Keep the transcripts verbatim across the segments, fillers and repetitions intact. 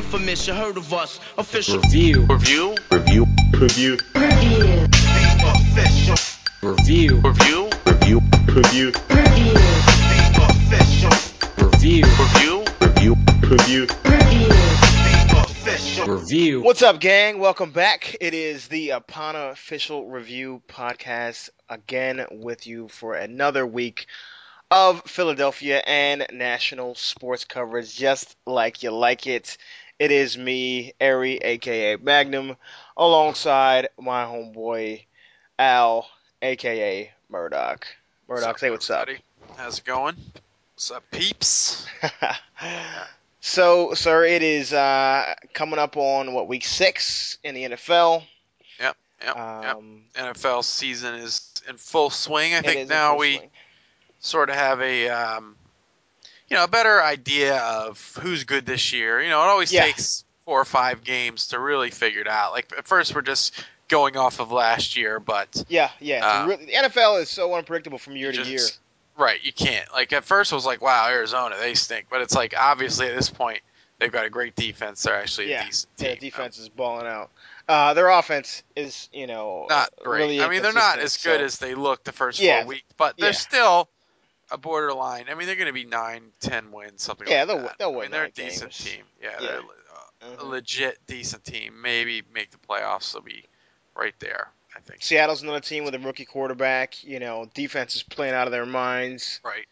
infamous, you heard of us. Official Review. Review. Review. Review. Review. The official. Review. Review. Review. Review. Review. The official. Review. Review. Review. Review. Review. The official. Review. What's up, gang? Welcome back. It is the Apana Official Review Podcast again with you for another week of Philadelphia and national sports coverage, just like you like it. It is me, Ari, aka Magnum, alongside my homeboy Al, aka Murdoch. Murdoch, say what's up. everybody? How's it going? What's up, peeps? So, sir, it is uh, coming up on what week six in the N F L. Yep, yep, yep. Um, N F L season is in full swing. I it is think in now full we swing. sort of have a, um, you know, a better idea of who's good this year. You know, it always Yeah. takes four or five games to really figure it out. Like at first, we're just going off of last year, but Yeah, yeah. it's Uh, really, the N F L is so unpredictable from year you to year. just- right, you can't. Like at first, it was like, wow, Arizona, they stink. But it's like obviously at this point, they've got a great defense. They're actually Yeah, a decent team. their defense is balling out. Uh, their offense is, you know, Not great. really I mean, they're not inconsistent, as good so- as they look the first Yeah, four weeks, but they're yeah. still a borderline. I mean, they're going to be nine, ten wins, something Yeah, like they'll that. win- they'll I win mean, they're a nine decent games. team. Yeah, Yeah. they're uh, a Mhm. legit decent team. Maybe make the playoffs. They'll be right there, I think. Seattle's another team with a rookie quarterback. You know, defense is playing out of their minds. Right.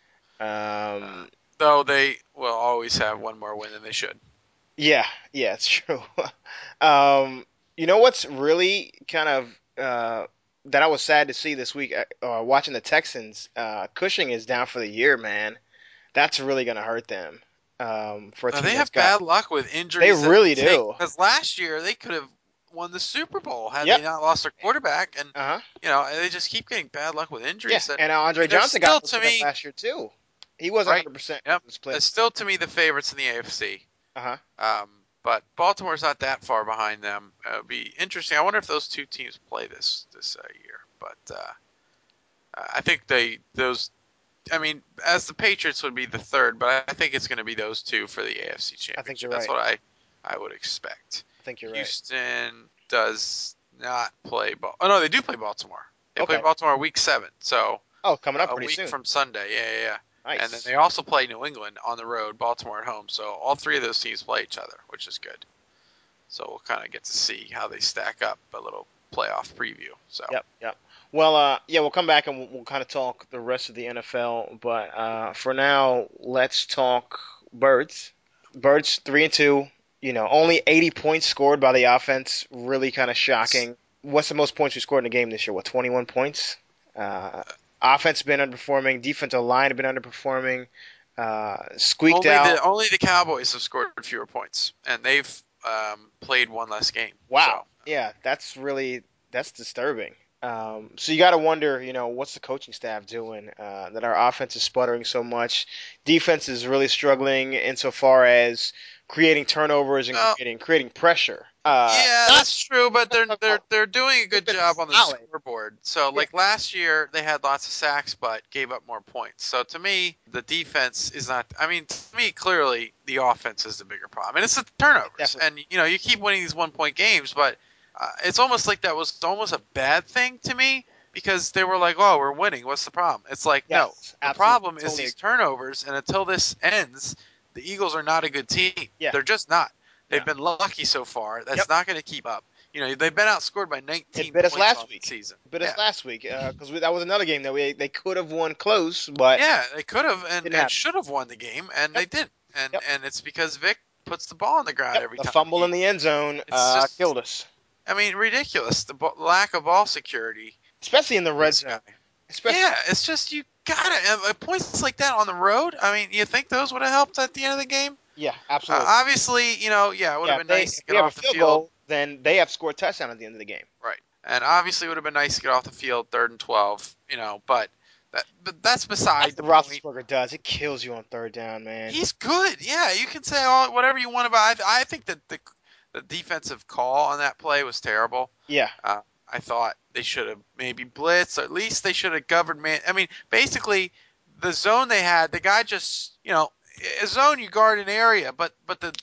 Um, Though they will always have one more win than they should. yeah, yeah, it's true. um, you know what's really kind of uh, that I was sad to see this week uh, watching the Texans. Uh, Cushing is down for the year, man. That's really going to hurt them. Um, for a Uh, team they that's have got- bad luck with injuries. They really do. Because last year they could have won the Super Bowl had Yep. they not lost their quarterback, and Uh-huh. you know they just keep getting bad luck with injuries. Yeah, that- and Andre they're Johnson still, got to to me- last year too. He wasn't Right. one hundred percent Yep. this play. It's still to me the favorites in the A F C. Uh-huh. Um, but Baltimore's not that far behind them. Uh, it'll be interesting. I wonder if those two teams play this this uh, year. But uh, I think they those. I mean, as the Patriots would be the third, but I think it's going to be those two for the A F C Championship. I think you're That's right. what I I would expect. I think you're right. Houston does not play. Bal- oh no, they do play Baltimore. They play Okay. Baltimore week seven, so Oh, coming up a pretty week soon. from Sunday. Yeah, yeah, yeah. Nice. And then they also play New England on the road, Baltimore at home. So all three of those teams play each other, which is good. So we'll kind of get to see how they stack up, a little playoff preview. So Yep, yep. Well, uh, yeah, we'll come back and we'll, we'll kind of talk the rest of the N F L. But uh, for now, let's talk Birds. Birds three and two. You know, only eighty points scored by the offense. Really kind of shocking. What's the most points we scored in a game this year? What, twenty-one points? Uh, offense has been underperforming. Defensive line have been underperforming. Uh, squeaked only out. the only the Cowboys have scored fewer points, and they've um, played one less game. Wow. Yeah, that's really that's disturbing. Um, so you got to wonder, you know, what's the coaching staff doing uh, that our offense is sputtering so much? Defense is really struggling insofar as creating turnovers and Oh. creating creating pressure. Uh, yeah, not- that's true, but they're they're they're doing a good Defense job is on the solid. scoreboard. So like last year, they had lots of sacks, but gave up more points. So to me, the defense is not. I mean, to me, clearly the offense is the bigger problem, and it's the turnovers. Definitely. And you know, you keep winning these one point games, but uh, it's almost like that was almost a bad thing to me because they were like, "Oh, we're winning. What's the problem?" It's like, no, Yes, the absolutely, problem is totally these turnovers, and until this ends, the Eagles are not a good team. Yeah. They're just not. They've Yeah. been lucky so far. That's Yep. not going to keep up. You know, they've been outscored by nineteen It bit us points last on the week. season. but yeah. it's last week because that was another game that we they could have won close, but yeah, they could have and, Didn't and happen. should have won the game, and they Yep. didn't. And Yep. and it's because Vic puts the ball on the ground yep, every the time. fumble He- in the end zone It's uh, just- killed us, I mean, ridiculous. The bo- lack of ball security. especially in the red This zone. guy. Especially, Yeah, it's just you gotta have uh, points like that on the road. I mean, you think those would have helped at the end of the game? yeah, Uh, absolutely. obviously, you know, yeah, it would Yeah, have if been they, nice to if get we have off a the field field. goal, then they have scored a touchdown at the end of the game. Right. And obviously it would have been nice to get off the field third and twelve, you know, but that but that's beside That's the what point. Roethlisberger does. It kills you on third down, man. He's good. Yeah, you can say all whatever you want about I I think that the the defensive call on that play was terrible. yeah, Uh, I thought they should have maybe blitzed, or at least they should have governed man. I mean, basically the zone they had, the guy just, you know, a zone you guard an area, but but the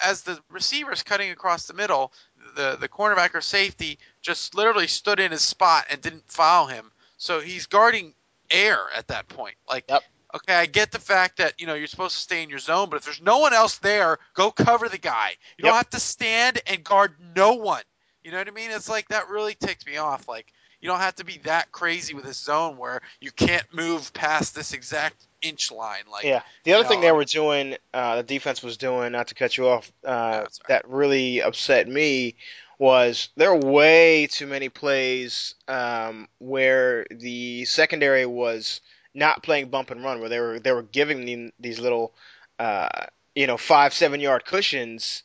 as the receiver's cutting across the middle, the the cornerback or safety just literally stood in his spot and didn't foul him. So he's guarding air at that point. Like, Yep. okay, I get the fact that, you know, you're supposed to stay in your zone, but if there's no one else there, go cover the guy. You Yep. don't have to stand and guard no one. You know what I mean? It's like that really ticks me off. Like, you don't have to be that crazy with this zone where you can't move past this exact inch line. Like, Yeah. The other you thing know, they were doing, uh, the defense was doing, not to cut you off, uh, That's right. that really upset me was there were way too many plays um, where the secondary was not playing bump and run, where they were they were giving them these little, uh, you know, five seven yard cushions,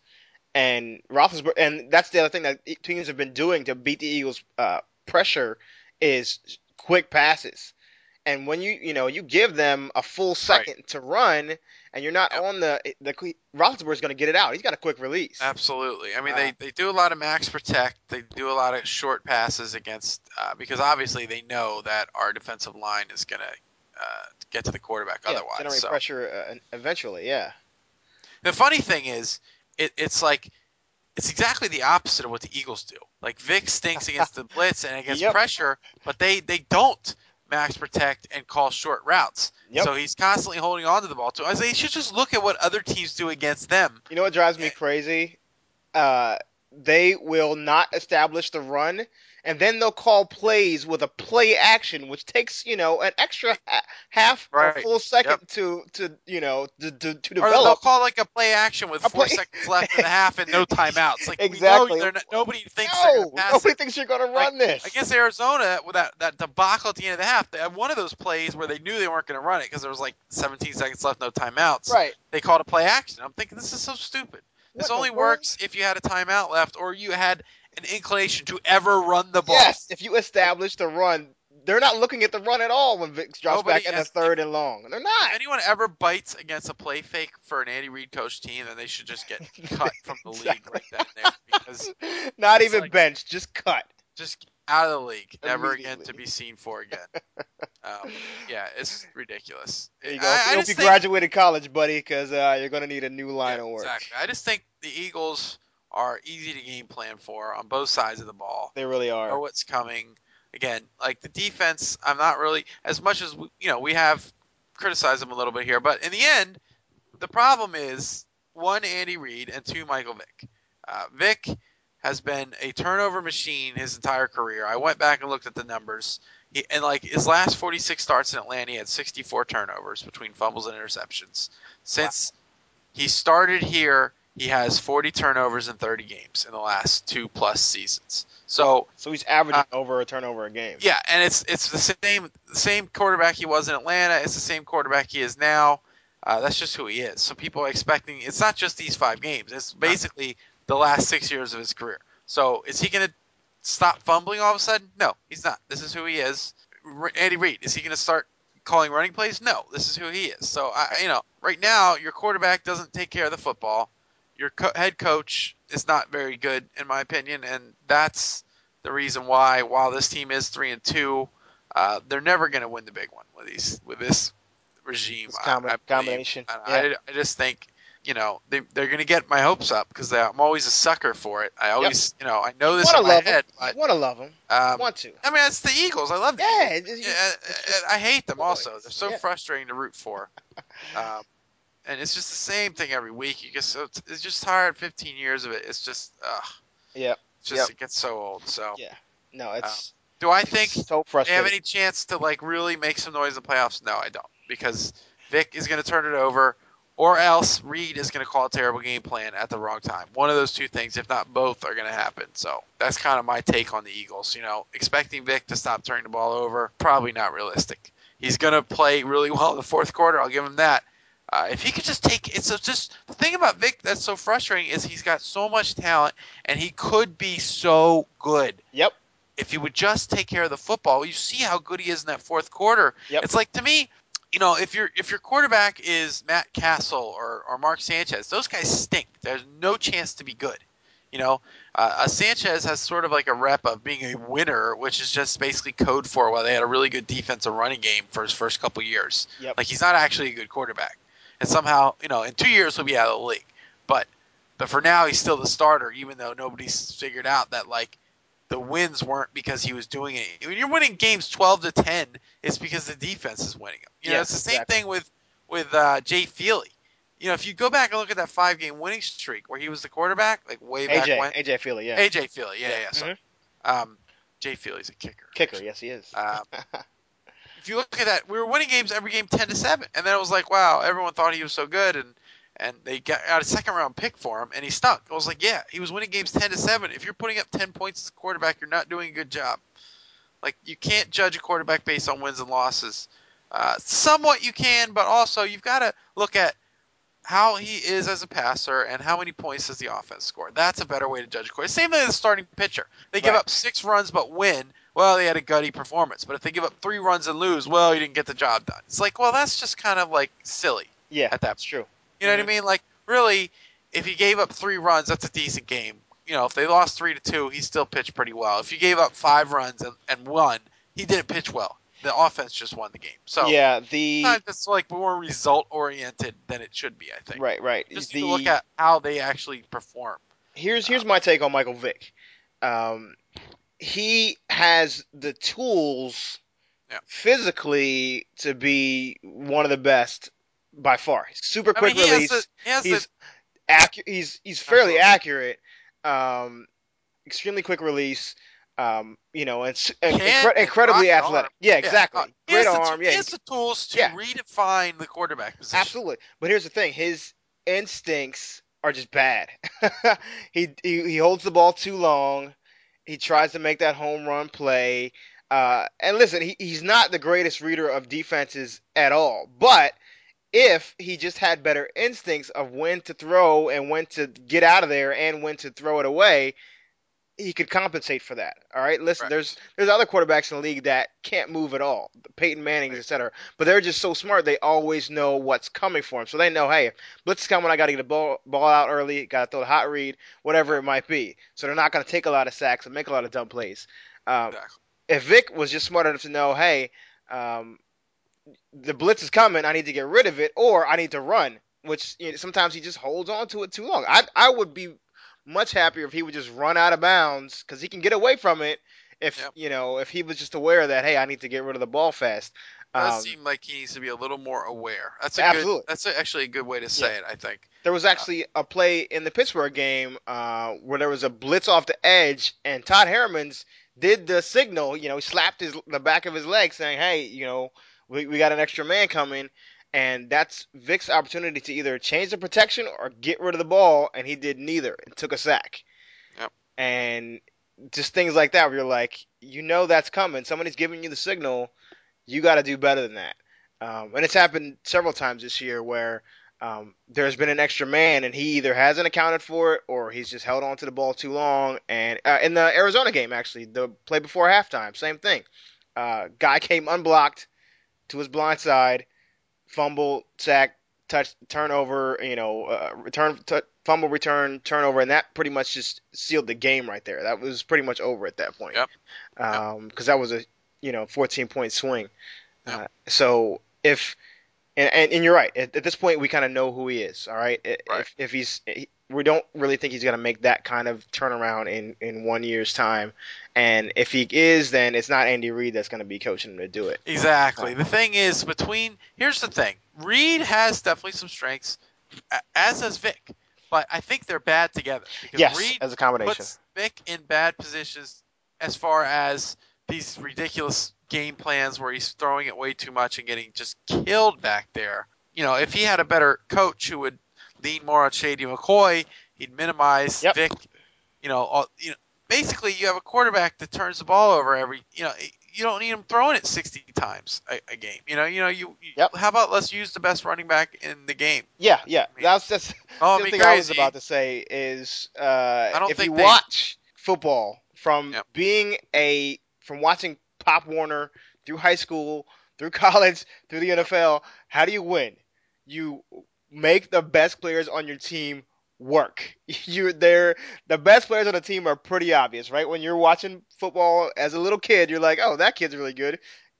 and Roethlisberger, and that's the other thing that teams have been doing to beat the Eagles' uh, pressure is quick passes. And when you you know you give them a full second to run, and you're not Yep. on the the Roethlisberger's going to get it out. He's got a quick release. Absolutely. I mean, Uh, they, they do a lot of max protect. They do a lot of short passes against uh, because obviously they know that our defensive line is going to uh, get to the quarterback Yeah, otherwise. generate So pressure uh, eventually. Yeah. the funny thing is, it, it's like it's exactly the opposite of what the Eagles do. Like Vic stinks against the blitz and against Yep. pressure, but they, they don't max protect and call short routes. Yep. So he's constantly holding on to the ball too. I say you should just look at what other teams do against them. You know what drives me crazy? Uh, they will not establish the run, and then they'll call plays with a play action, which takes you know an extra ha- half or Right. full second Yep. to to you know to to, to Or they'll develop. call like a play action with A four play- seconds left in the half and no timeouts. Like Exactly. we know they're not, nobody thinks they're No, going to pass nobody it. thinks you're going to run this. Against Arizona, with that, that debacle at the end of the half, they had one of those plays where they knew they weren't going to run it because there was like seventeen seconds left, no timeouts. Right. They called a play action. I'm thinking this is so stupid. This What the only world? works if you had a timeout left or you had an inclination to ever run the ball. Yes, if you establish the run, they're not looking at the run at all when Vic drops Nobody back in the has- third and long. They're not. If anyone ever bites against a play fake for an Andy Reid coach team, then they should just get cut from the league Exactly. right then and there because Not it's even like- benched, just cut. just out of the league, never again Immediately. to be seen for again. um, yeah, it's ridiculous. There you go. I, I, I hope just you think, graduated college, buddy, because uh, you're going to need a new line yeah, of work. exactly. I just think the Eagles are easy to game plan for on both sides of the ball. They really are. Know what's coming. Again, like the defense, I'm not really as much as we, you know we have criticized them a little bit here, but in the end, the problem is one Andy Reid and two Michael Vick. Uh, Vick has been a turnover machine his entire career. I went back and looked at the numbers. He, and like his last forty-six starts in Atlanta, he had sixty-four turnovers between fumbles and interceptions. Since he started here, he has forty turnovers in thirty games in the last two plus seasons. So So he's averaging Uh, over a turnover a game. yeah, and it's it's the same the same quarterback he was in Atlanta. It's the same quarterback he is now. Uh, that's just who he is. So people are expecting. It's not just these five games. It's basically the last six years of his career. So is he going to stop fumbling all of a sudden? No, he's not. This is who he is. R- Andy Reid, is he going to start calling running plays? No, this is who he is. So I, you know, right now your quarterback doesn't take care of the football. Your co- head coach is not very good, in my opinion, and that's the reason why. While this team is three and two, uh, they're never going to win the big one with these with this regime. This combi- I, I believe. combination, And yeah. I, I just think, you know, they they're going to get my hopes up because I'm always a sucker for it. I always, you know, I know this want in to my love head, him. but You want to love him. um, want to. I mean, it's the Eagles. I love the Yeah, Eagles. it's- Yeah, it's and I hate them boys. also. They're so Yeah. frustrating to root for. Um, and it's just the same thing every week. You get so it's, it's just tired. fifteen years of it. It's just, ugh. Yep. It's just Yep. it gets so old. So, Yeah. No, it's do I think so they have frustrating. any chance to like really make some noise in the playoffs? No, I don't, because Vic is going to turn it over, or else Reed is going to call a terrible game plan at the wrong time. One of those two things, if not both, are going to happen. So that's kind of my take on the Eagles. You know, expecting Vic to stop turning the ball over, probably not realistic. He's going to play really well in the fourth quarter. I'll give him that. Uh, if he could just take it's just the thing about Vic that's so frustrating is he's got so much talent and he could be so good. Yep. If he would just take care of the football, you see how good he is in that fourth quarter. Yep. It's like, to me, you know, if your if your quarterback is Matt Castle or, or Mark Sanchez, those guys stink. There's no chance to be good. You know, uh, uh, Sanchez has sort of like a rep of being a winner, which is just basically code for, well, they had a really good defensive running game for his first couple years. Yep. Like, he's not actually a good quarterback. And somehow, you know, in two years he'll be out of the league. But But for now, he's still the starter, even though nobody's figured out that like the wins weren't because he was doing it. When you're winning games twelve to ten, it's because the defense is winning them. You know, Yeah, it's the same exactly. thing with with uh, Jay Feely. You know, if you go back and look at that five game winning streak where he was the quarterback, like way back A J, when. A J Feely, yeah. A J Feely, yeah, yeah. yeah sorry. Mhm. Um, Jay Feely's a kicker. Kicker, actually. yes, he is. Um, if you look at that, we were winning games every game ten to seven, and then it was like, wow, everyone thought he was so good, and and they got out a second round pick for him, and he stunk. I was like, yeah, he was winning games ten to seven. If you're putting up ten points as a quarterback, you're not doing a good job. Like, you can't judge a quarterback based on wins and losses. Uh, somewhat you can, but also you've got to look at how he is as a passer and how many points does the offense score. That's a better way to judge a quarterback. Same thing as the starting pitcher. They give Right. up six runs but win. Well, they had a gutty performance. But if they give up three runs and lose, well, you didn't get the job done. It's like, well, that's just kind of like silly. Yeah, at that that's true. You know Mhm. what I mean? Like, really, if he gave up three runs, that's a decent game. You know, if they lost three to two, he still pitched pretty well. If you gave up five runs and, and won, he didn't pitch well. The offense just won the game. So yeah, the sometimes it's like more result oriented than it should be. I think. right, right. Just the to look at how they actually perform. here's here's my take on Michael Vick. Um, he has the tools Yeah. physically to be one of the best by far. Super I quick mean, he release. has the, he has he's the, accu- He's he's fairly Absolutely. accurate. Um, extremely quick release. Um, you know, and, s- and Can- incre- incredibly rocket athletic. arm. Yeah, yeah, exactly. uh, he Great has the, arm. He Yeah, has the tools to yeah. redefine the quarterback position. absolutely. But here's the thing: his instincts are just bad. he, he he holds the ball too long. He tries to make that home run play. Uh, and listen, he, he's not the greatest reader of defenses at all. But if he just had better instincts of when to throw and when to get out of there and when to throw it away, he could compensate for that. All right. Listen, Right. there's there's other quarterbacks in the league that can't move at all. Peyton Manning's, et cetera. But they're just so smart. They always know what's coming for them. So they know, hey, blitz is coming. I got to get the ball ball out early. Got to throw the hot read, whatever it might be. So they're not going to take a lot of sacks and make a lot of dumb plays. Um, Exactly. if Vic was just smart enough to know, hey, um, the blitz is coming, I need to get rid of it, or I need to run, which you know, sometimes he just holds on to it too long. I I would be much happier if he would just run out of bounds because he can get away from it if Yep. you know if he was just aware that, hey, I need to get rid of the ball fast. It does Um, seem like he needs to be a little more aware. That's a Absolutely. good. That's a, actually a good way to say Yeah. it. I think. there was actually a play in the Pittsburgh game uh, where there was a blitz off the edge, and Todd Hermans did the signal. You know, he slapped his the back of his leg, saying, "Hey, you know, we, we got an extra man coming." And that's Vic's opportunity to either change the protection or get rid of the ball, and he did neither and took a sack. Yep. And just things like that where you're like, you know that's coming. Somebody's giving you the signal. You got to do better than that. Um, and it's happened several times this year where um, there's been an extra man and he either hasn't accounted for it or he's just held on to the ball too long. And uh, in the Arizona game, actually, the play before halftime, same thing. Uh, guy came unblocked to his blind side, fumble, sack, touch, turnover, you know, uh, return, t- fumble, return, turnover, and that pretty much just sealed the game right there. That was pretty much over at that point. Yep. Um, because that was a, you know, fourteen point swing. Yep. Uh, so if, and, and, and you're right, at, at this point we kind of know who he is. All right. If, Right. if he's, he, we don't really think he's going to make that kind of turnaround in, in one year's time. And if he is, then it's not Andy Reid that's going to be coaching him to do it. Exactly. The thing is, between here's the thing. Reed has definitely some strengths, a- as does Vic, but I think they're bad together because Yes, Reed as a combination. puts Vic in bad positions as far as these ridiculous game plans where he's throwing it way too much and getting just killed back there. You know, if he had a better coach who would lean more on Shady McCoy, he'd minimize Yep. Vic. You know, all, you know, basically you have a quarterback that turns the ball over every. You know, you don't need him throwing it sixty times a, a game. You know, you know you. you Yep. How about let's use the best running back in the game? Yeah, yeah. I mean, That's that's Oh, the it'd other be thing I was crazy. about to say is uh, don't if think you they- watch football from Yep. being a from watching Pop Warner through high school, through college, through the N F L, how do you win? You make the best players on your team work. You they're the best players on the team are pretty obvious, right? When you're watching football as a little kid, you're like, "Oh, that kid's really good."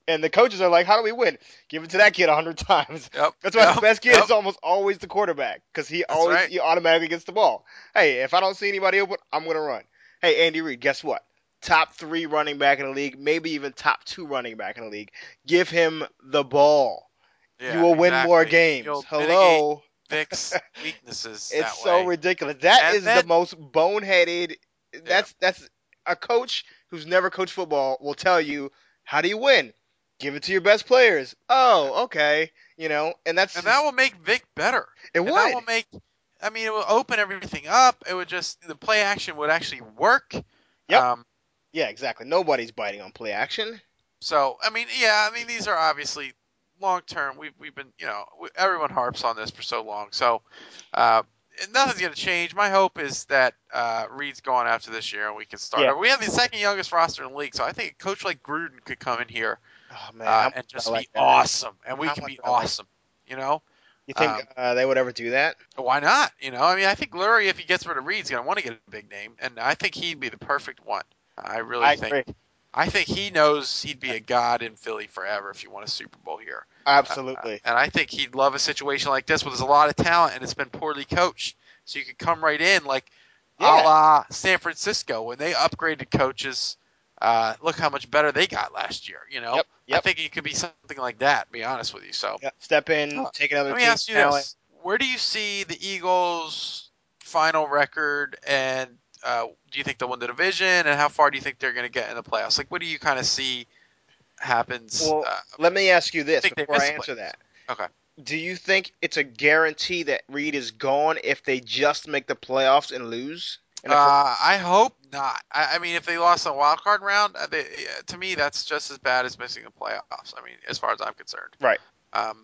And the coaches are like, how do we win? Give it to that kid a hundred times. Yep. That's why yep, the best kid yep. is almost always the quarterback because he That's always right. he automatically gets the ball. Hey, if I don't see anybody open, I'm gonna run. Hey, Andy Reid, guess what? Top three running back in the league, maybe even top two running back in the league. Give him the ball. Yeah, you will win more exactly. games. You'll Hello. mitigate Vic's weaknesses It's that so way. ridiculous. That And is then- the most boneheaded. That's that's a coach who's never coached football will tell you, how do you win? Give it to your best players. Oh, okay. You know, and that's And that will make Vic better. it And would. that will make, I mean, it will open everything up. It would just, the play action would actually work. Yep. Um, Yeah, exactly. Nobody's biting on play action. so, I mean, yeah, I mean, these are obviously long term. We've, we've been, you know, we, everyone harps on this for so long. So, uh, nothing's going to change. My hope is that uh, Reed's gone after this year and we can start. Yeah. We have the second youngest roster in the league. So I think a coach like Gruden could come in here Oh man, uh, how much and just I like be that. awesome. And we How can much be I like awesome. You know? You think Um, uh, they would ever do that? Why not? You know, I mean, I think Lurie, if he gets rid of Reed, is going to want to get a big name, and I think he'd be the perfect one. I really I think. agree. I think he knows he'd be a god in Philly forever if you won a Super Bowl here. Absolutely. Uh, and I think he'd love a situation like this where there's a lot of talent and it's been poorly coached. So you could come right in like Yeah. a la San Francisco when they upgraded coaches. Uh, look how much better they got last year. You know, Yep, I yep. think it could be something like that. To be honest with you, so. Yep. Step in, Uh, take another Let me team's ask you talent. this: where do you see the Eagles' final record, and uh, do you think they'll win the division? And how far do you think they're going to get in the playoffs? Like, what do you kind of see happens? Well, uh, let me ask you this think they before I miss the answer playoffs. that. Okay. Do you think it's a guarantee that Reed is gone if they just make the playoffs and lose? And if- Uh, I hope not. I, I mean, if they lost a wild card round, uh, they, uh, to me, that's just as bad as missing the playoffs. I mean, as far as I'm concerned. Right. Um,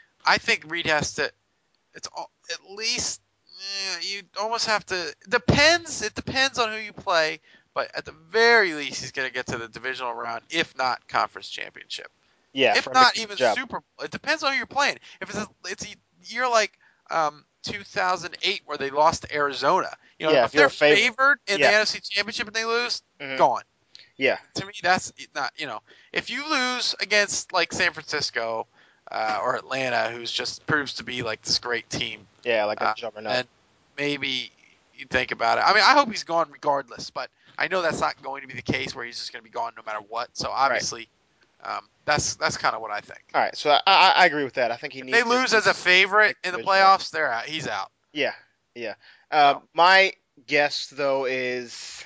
I think Reed has to. It's all, at least eh, you almost have to. Depends. It depends on who you play, but at the very least, he's going to get to the divisional round, if not conference championship. yeah, if for a not big even job. Super Bowl. It depends on who you're playing. If it's a, it's a year like um, two thousand eight where they lost to Arizona, you know, Yeah, if if you're they're a favorite. favored in Yeah. the N F C Championship and they lose, Mhm. gone. Yeah. To me, that's not, you know, if you lose against like San Francisco uh, or Atlanta, who's just proves to be like this great team, Yeah, like a Uh, juggernaut. and maybe you think about it. I mean, I hope he's gone regardless, but I know that's not going to be the case where he's just going to be gone no matter what. So obviously, um, that's that's kind of what I think. All right, so I, I, I agree with that. I think he If needs they to- lose as a favorite in the Divisional. playoffs, they're out. He's out. Yeah, yeah. Uh, So- My guess though is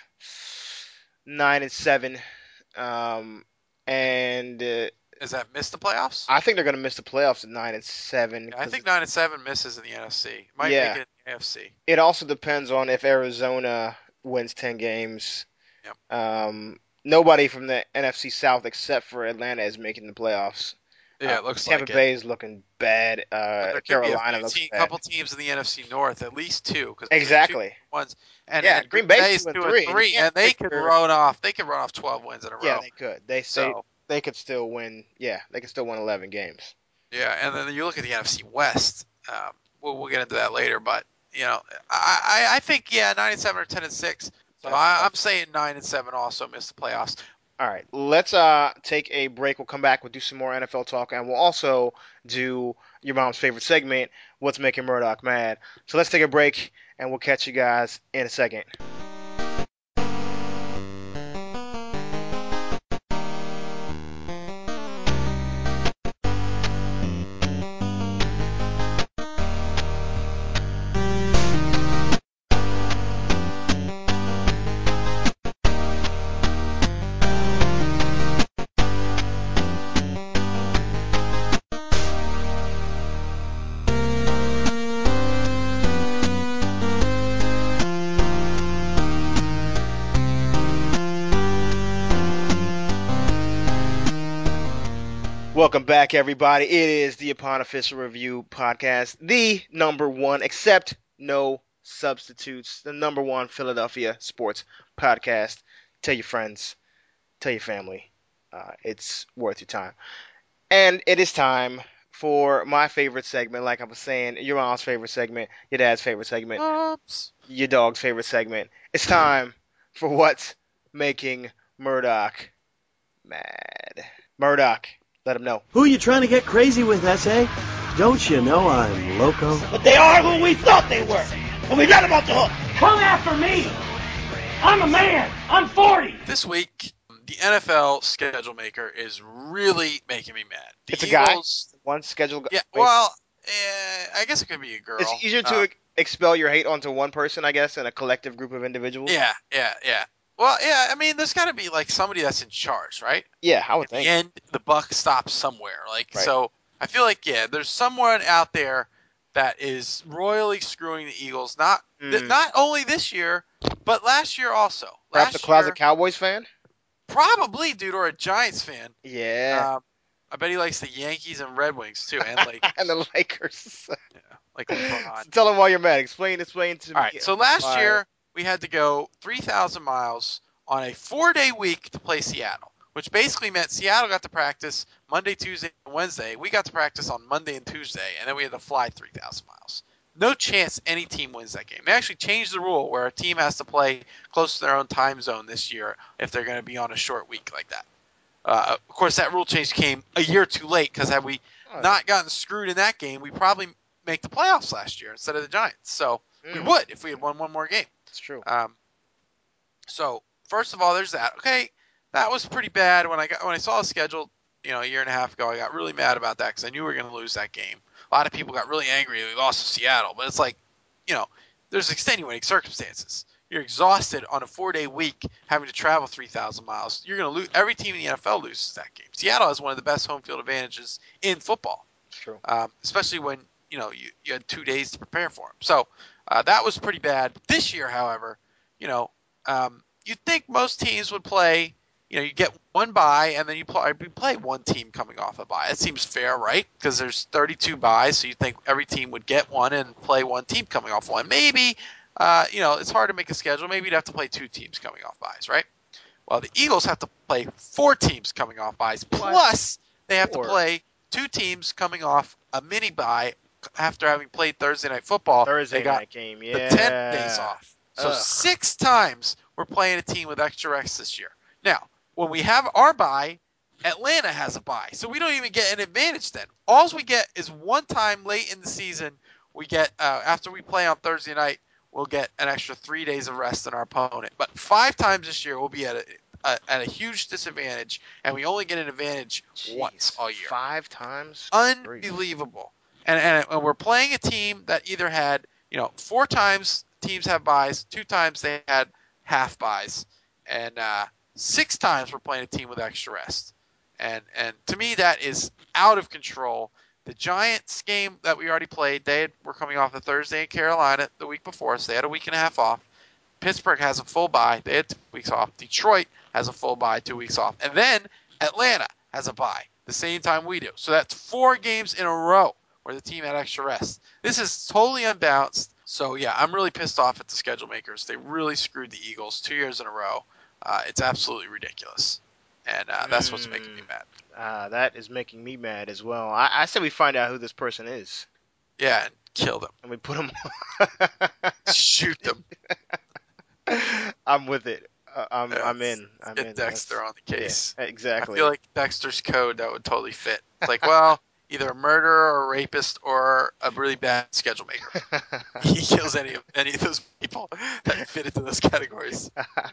nine and seven, um, and uh, Is that miss the playoffs? I think they're going to miss the playoffs at nine and seven. Yeah, I 'cause think nine and seven misses in the N F C. Might Yeah. make it in the A F C. It also depends on if Arizona wins ten games. Yep. Um, nobody from the N F C South except for Atlanta is making the playoffs. Yeah, Uh, it looks Tampa like Bay is looking bad. But Uh, there could Carolina be a looks few te- bad. couple teams in the N F C North, at least two. 'cause Exactly. two ones. And, Yeah, and Green Green Bay's Bay's two and two three. and three, You can't and they could figure- run off. They could run off twelve wins in a row. Yeah, they could. They say so they could still win. Yeah, they could still win eleven games. yeah, and then you look at the N F C West. Um, we'll we'll get into that later, but you know, I I, I think yeah, nine and seven or ten and six. So I, I'm saying nine and seven also miss the playoffs. All right, let's uh take a break. We'll come back. We'll do some more N F L talk, and we'll also do your mom's favorite segment, "What's Making Murdoch Mad." So let's take a break, and we'll catch you guys in a second. Welcome back, everybody. It is the Upon Official Review podcast, the number one, except no substitutes, the number one Philadelphia sports podcast. Tell your friends, tell your family. Uh, it's worth your time. And it is time for my favorite segment, like I was saying, your mom's favorite segment, your dad's favorite segment, Oops. your dog's favorite segment. It's time for What's Making Murdoch Mad. Murdoch, Let him know. Who you trying to get crazy with, S A? Don't you know I'm loco? But they are who we thought they were, and we let them off the hook. Come after me. I'm a man. I'm forty. This week, the N F L schedule maker is really making me mad. The It's a Eagles, guy. One schedule. Yeah, wait. well, eh, I guess it could be a girl. It's easier to Uh, ex- expel your hate onto one person, I guess, than a collective group of individuals. yeah, yeah, yeah. Well, yeah, I mean, there's got to be like somebody that's in charge, right? Yeah, I would At the think. end, the buck stops somewhere. Like, Right. so I feel like, yeah, there's someone out there that is royally screwing the Eagles. Not th- Mm. not only this year, but last year also. Perhaps Last a closet year, Cowboys fan. probably, dude, or a Giants fan. Yeah. Um, I bet he likes the Yankees and Red Wings too, and like and the Lakers. like LeBron. Tell them why you're mad. Explain, explain to me. All right, so last Why- year we had to go three thousand miles on a four-day week to play Seattle, which basically meant Seattle got to practice Monday, Tuesday, and Wednesday. We got to practice on Monday and Tuesday, and then we had to fly three thousand miles. No chance any team wins that game. They actually changed the rule where a team has to play close to their own time zone this year if they're going to be on a short week like that. Uh, of course, that rule change came a year too late because had we Oh, not gotten screwed in that game, we probably make the playoffs last year instead of the Giants. So we Mm. would if we had won one more game. It's true. Um, so first of all, there's that. Okay, that was pretty bad when I got when I saw the schedule. You know, a year and a half ago, I got really mad about that because I knew we were going to lose that game. A lot of people got really angry we lost to Seattle, but it's like, you know, there's extenuating circumstances. You're exhausted on a four-day week having to travel three thousand miles. You're going to lose. Every team in the N F L loses that game. Seattle has one of the best home field advantages in football, It's true. um, especially when you know you, you had two days to prepare for them. So uh, that was pretty bad. This year, however, you know, um, you'd think most teams would play. You know, you get one bye, and then you play, you play one team coming off a bye. It seems fair, right? Because there's thirty-two byes, so you think every team would get one and play one team coming off one. Maybe, uh, you know, it's hard to make a schedule. Maybe you'd have to play two teams coming off byes, right? Well, the Eagles have to play four teams coming off byes, plus they have Four. to play two teams coming off a mini bye after having played Thursday Night Football. Thursday they got night game. the Yeah. ten days off. So Ugh. six times we're playing a team with extra rest this year. Now, when we have our bye, Atlanta has a bye. So we don't even get an advantage then. All we get is one time late in the season, we get, uh, after we play on Thursday night, we'll get an extra three days of rest than our opponent. But five times this year, we'll be at a, a, at a huge disadvantage, and we only get an advantage Jeez. once all year. Five times. Unbelievable. And, and and we're playing a team that either had, you know, four times teams have buys, two times they had half buys, and uh, six times we're playing a team with extra rest. And and to me that is out of control. The Giants game that we already played, they had, were coming off a Thursday in Carolina the week before, so they had a week and a half off. Pittsburgh has a full bye. They had two weeks off. Detroit has a full bye, two weeks off. And then Atlanta has a bye the same time we do. So that's four games in a row where the team had extra rest. This is totally unbalanced. So, yeah, I'm really pissed off at the schedule makers. They really screwed the Eagles two years in a row. Uh, it's absolutely ridiculous. And uh, that's what's making me mad. Uh, that is making me mad as well. I, I said we find out who this person is, Yeah, and kill them. and we put him. Shoot them. I'm with it. Uh, I'm, Yeah, I'm in. I'm Get in. Dexter That's- on the case. Yeah, exactly. I feel like Dexter's code that would totally fit. It's like, well, either a murderer or a rapist or a really bad schedule maker. He kills any of any of those people that fit into those categories.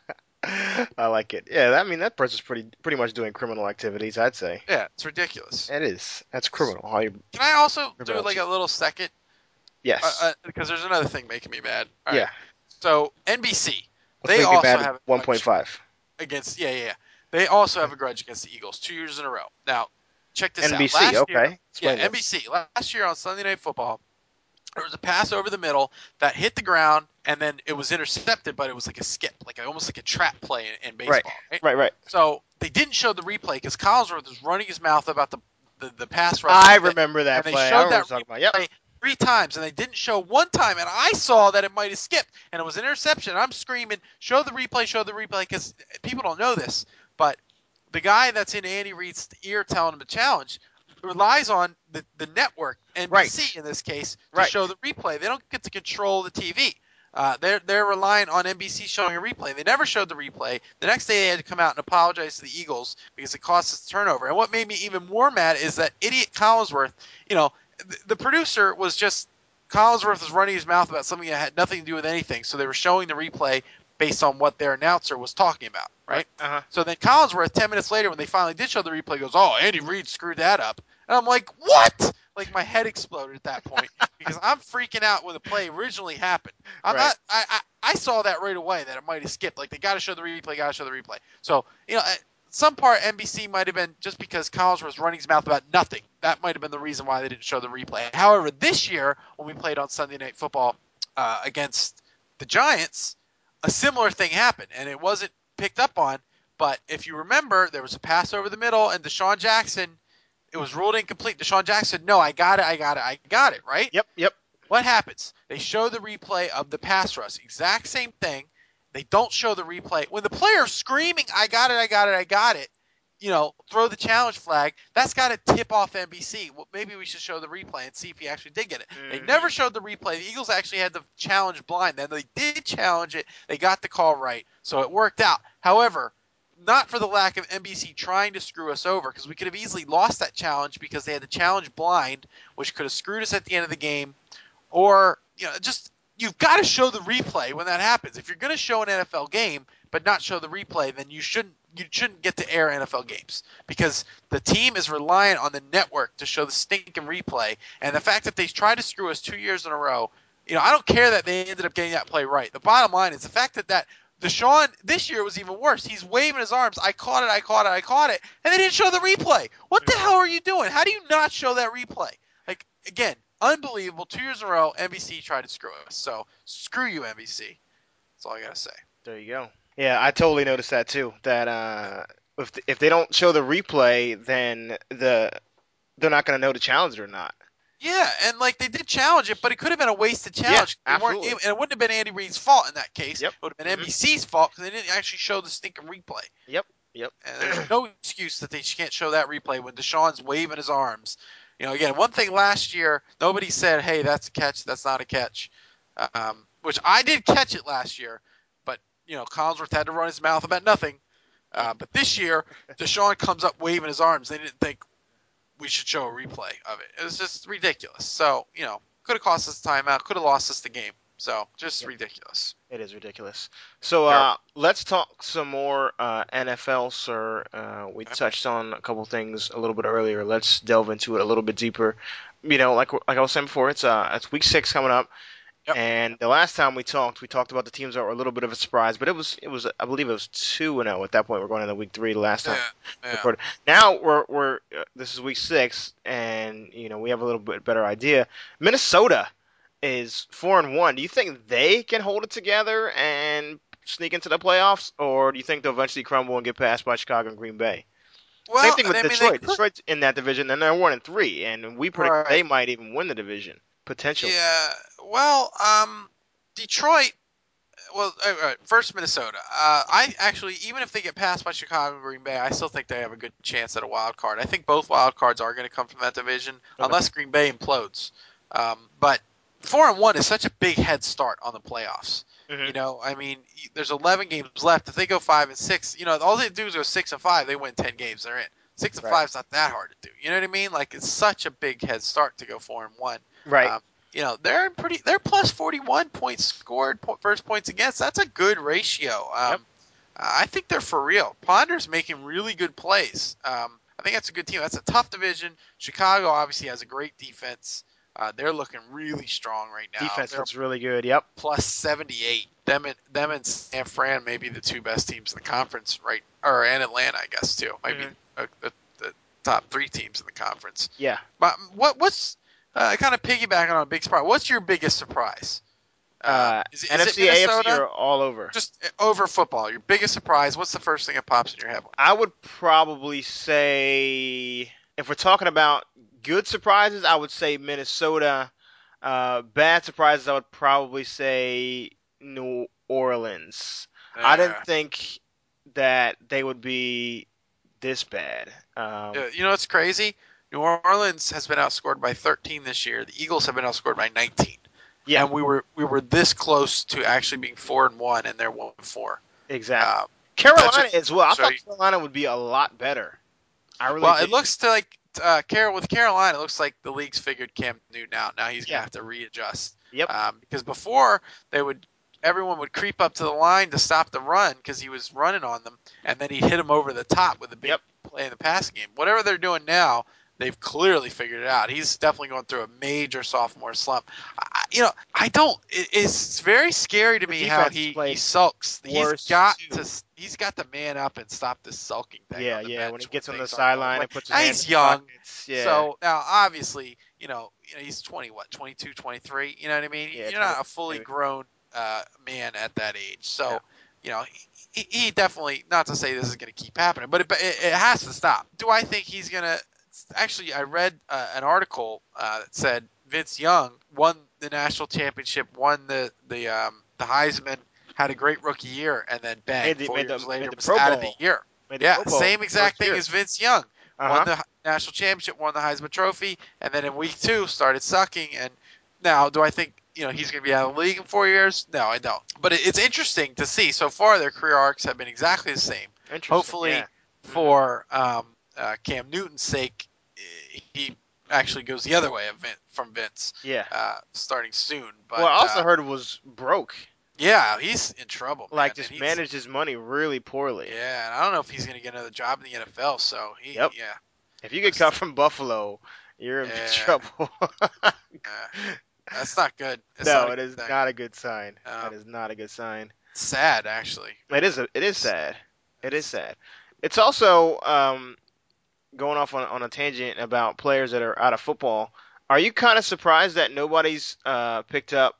I like it. Yeah, I mean that person's pretty pretty much doing criminal activities. I'd say Yeah, it's ridiculous. it is. That's criminal. How you? Can I also do Criminal like a little second? Yes. Uh, uh, because there's another thing making me mad. All right. yeah. So N B C, Let's they make it also bad have a one point five. against yeah, yeah yeah. They also have a grudge against the Eagles two years in a row. Now, check this N B C. out. Last Okay. Year, Explain yeah, this. N B C. Last year on Sunday Night Football, there was a pass over the middle that hit the ground and then it was intercepted, but it was like a skip, like a, almost like a trap play in, in baseball. Right. Right. Right. Right. So they didn't show the replay because Collinsworth was running his mouth about the the, the pass rush. I that- remember that and they play. I showed remember that what you're talking about. Yep. replay three times, and they didn't show one time, and I saw that it might have skipped, and it was an interception. I'm screaming, show the replay, show the replay, because people don't know this, but the guy that's in Andy Reid's ear telling him to challenge relies on the, the network, N B C in this case, to Right. show the replay. They don't get to control the T V. Uh, they're they're relying on N B C showing a replay. They never showed the replay. The next day they had to come out and apologize to the Eagles because it cost us the turnover. And what made me even more mad is that idiot Collinsworth. You know, the, the producer was just Collinsworth was running his mouth about something that had nothing to do with anything. So they were showing the replay based on what their announcer was talking about, right? Uh-huh. So then Collinsworth, ten minutes later, when they finally did show the replay, goes, "Oh, Andy Reid screwed that up." And I'm like, what? Like, my head exploded at that point because I'm freaking out when the play originally happened. I'm Right. not. I, I I saw that right away that it might have skipped. Like, they got to show the replay, got to show the replay. So, you know, at some part N B C might have been just because Collinsworth was running his mouth about nothing. That might have been the reason why they didn't show the replay. However, this year when we played on Sunday Night Football uh, against the Giants, a similar thing happened, and it wasn't picked up on. But if you remember, there was a pass over the middle, and Deshaun Jackson, it was ruled incomplete. Deshaun Jackson, no, I got it, I got it, I got it, right? Yep, yep. What happens? They show the replay of the pass rush. Exact same thing. They don't show the replay. When the player's screaming, I got it, I got it, I got it, you know, throw the challenge flag, that's got to tip off N B C. Well, maybe we should show the replay and see if he actually did get it. Mm-hmm. They never showed the replay. The Eagles actually had the challenge blind. Then they did challenge it. They got the call right. So it worked out. However, not for the lack of N B C trying to screw us over, because we could have easily lost that challenge because they had the challenge blind, which could have screwed us at the end of the game. Or, you know, just you've got to show the replay when that happens. If you're going to show an N F L game but not show the replay, then you shouldn't you shouldn't get to air N F L games, because the team is reliant on the network to show the stinking replay. And the fact that they tried to screw us two years in a row, you know, I don't care that they ended up getting that play right. The bottom line is the fact that that Deshaun this year was even worse. He's waving his arms. I caught it, I caught it, I caught it. And they didn't show the replay. What the hell are you doing? How do you not show that replay? Like, again, unbelievable. Two years in a row, N B C tried to screw us. So, screw you, N B C. That's all I got to say. There you go. Yeah, I totally noticed that too. That uh, if if they don't show the replay, then the they're not going to know to challenge it or not. Yeah, and like they did challenge it, but it could have been a wasted challenge. Yeah, They weren't- absolutely. and it wouldn't have been Andy Reid's fault in that case. Yep. It would have been Mhm. N B C's fault because they didn't actually show the stinking replay. Yep, yep. And there's no excuse that they can't show that replay when Deshaun's waving his arms. You know, again, one thing last year, nobody said, "Hey, that's a catch. That's not a catch," um, which I did catch it last year. But you know, Collinsworth had to run his mouth about nothing. Uh, but this year, Deshaun comes up waving his arms. They didn't think we should show a replay of it. It was just ridiculous. So, you know, could have cost us a timeout, could have lost us the game. So, just Yep. ridiculous. It is ridiculous. So uh, let's talk some more uh, N F L, sir. Uh, we Okay. touched on a couple things a little bit earlier. Let's delve into it a little bit deeper. You know, like like I was saying before, it's uh it's week six coming up. Yep. And the last time we talked, we talked about the teams that were a little bit of a surprise, but it was it was I believe it was two and zero at that point. We're going into week three. The last time Yeah, we yeah. recorded. Now we're we're uh, this is week six, and you know we have a little bit better idea. Minnesota is four and one. Do you think they can hold it together and sneak into the playoffs, or do you think they'll eventually crumble and get passed by Chicago and Green Bay? Well, Same thing with I mean, they Detroit. could- Detroit's in that division, and they're one and three, and we predict Right. they might even win the division potentially. Yeah. Well, um, Detroit. Well, all right, first Minnesota. Uh, I actually, even if they get passed by Chicago and Green Bay, I still think they have a good chance at a wild card. I think both wild cards are going to come from that division, Okay. unless Green Bay implodes. Um, but four and one is such a big head start on the playoffs. Mhm. You know, I mean, y- there's eleven games left. If they go five and six, you know, all they do is go six and five. They win ten games. They're in. Six and Right. five's not that hard to do. You know what I mean? Like, it's such a big head start to go four and one. Right. Um, you know, they're in pretty. They're plus forty-one points scored, po- first points against. That's a good ratio. Um, Yep. I think they're for real. Ponder's making really good plays. Um, I think that's a good team. That's a tough division. Chicago obviously has a great defense. Uh, they're looking really strong right now. Defense They're looks really good. Yep. plus seventy-eight. Them and them and San Fran may be the two best teams in the conference, right? Or and Atlanta, I guess too. Maybe Mhm. uh, the, the top three teams in the conference. Yeah. But what what's uh, kind of piggybacking on a big surprise? What's your biggest surprise? Uh, is it- is N F it C, A F C Minnesota? are all over. Just uh, over football. Your biggest surprise. What's the first thing that pops in your head? I would probably say, if we're talking about good surprises, I would say Minnesota. Uh, bad surprises, I would probably say New Orleans. I didn't think that they would be this bad. Um, Uh, you know what's crazy? New Orleans has been outscored by thirteen this year. The Eagles have been outscored by nineteen. Yeah. And we were we were this close to actually being four and one, and they're one and four. Exactly. Uh, Carolina that's as well. I so thought you- Carolina would be a lot better. I really well, did. it looks to like uh, Carol with Carolina. It looks like the league's figured Cam Newton out. Now he's gonna Yeah. have to readjust. Yep. Um, because before they would, everyone would creep up to the line to stop the run because he was running on them, and then he'd hit him over the top with a big Yep. play in the passing game. Whatever they're doing now, they've clearly figured it out. He's definitely going through a major sophomore slump. I, you know, I don't. It, it's very scary to The me how defense he, played he sulks. He's worse, got too. to. He's got to man up and stop this sulking thing. yeah, on the yeah. bench When he gets on the things aren't going sideline well. and puts his Now, hands he's in his young. pockets. Yeah. So now, obviously, you know, you know, he's twenty, what, twenty-two, twenty-three. You know what I mean? Yeah, You're not a twenty, fully maybe. grown uh, man at that age. So, Yeah. you know, he, he definitely, not to say this is going to keep happening, but it, it, it has to stop. Do I think he's going to? Actually, I read uh, an article uh, that said Vince Young won the national championship, won the the um, the Heisman, had a great rookie year, and then bang, Made the- four made the- years later made the was Pro out of Bowl. the year. Made the Yeah, Pro Bowl same exact first thing year. as Vince Young. Uh-huh. Won the national championship, won the Heisman Trophy, and then in week two started sucking. And now, do I think you know he's going to be out of the league in four years? No, I don't. But it, it's interesting to see. So far, their career arcs have been exactly the same. Interesting, Hopefully, yeah. for um, uh, Cam Newton's sake, eh, he actually goes the other way of Vin- from Vince, Yeah. uh, starting soon. But well, I also uh, heard was broke. yeah, he's in trouble. Like, man, just and he's- managed his money really poorly. Yeah, and I don't know if he's going to get another job in the N F L. So he, Yep. yeah. If you get cut from Buffalo, you're in big Yeah. trouble. Uh, that's not good. It's no, not a it good is thing. not a good sign. Um, that is not a good sign. It's sad, actually. It is. A, it is sad. It is sad. It's also um, going off on, on a tangent about players that are out of football. Are you kind of surprised that nobody's uh, picked up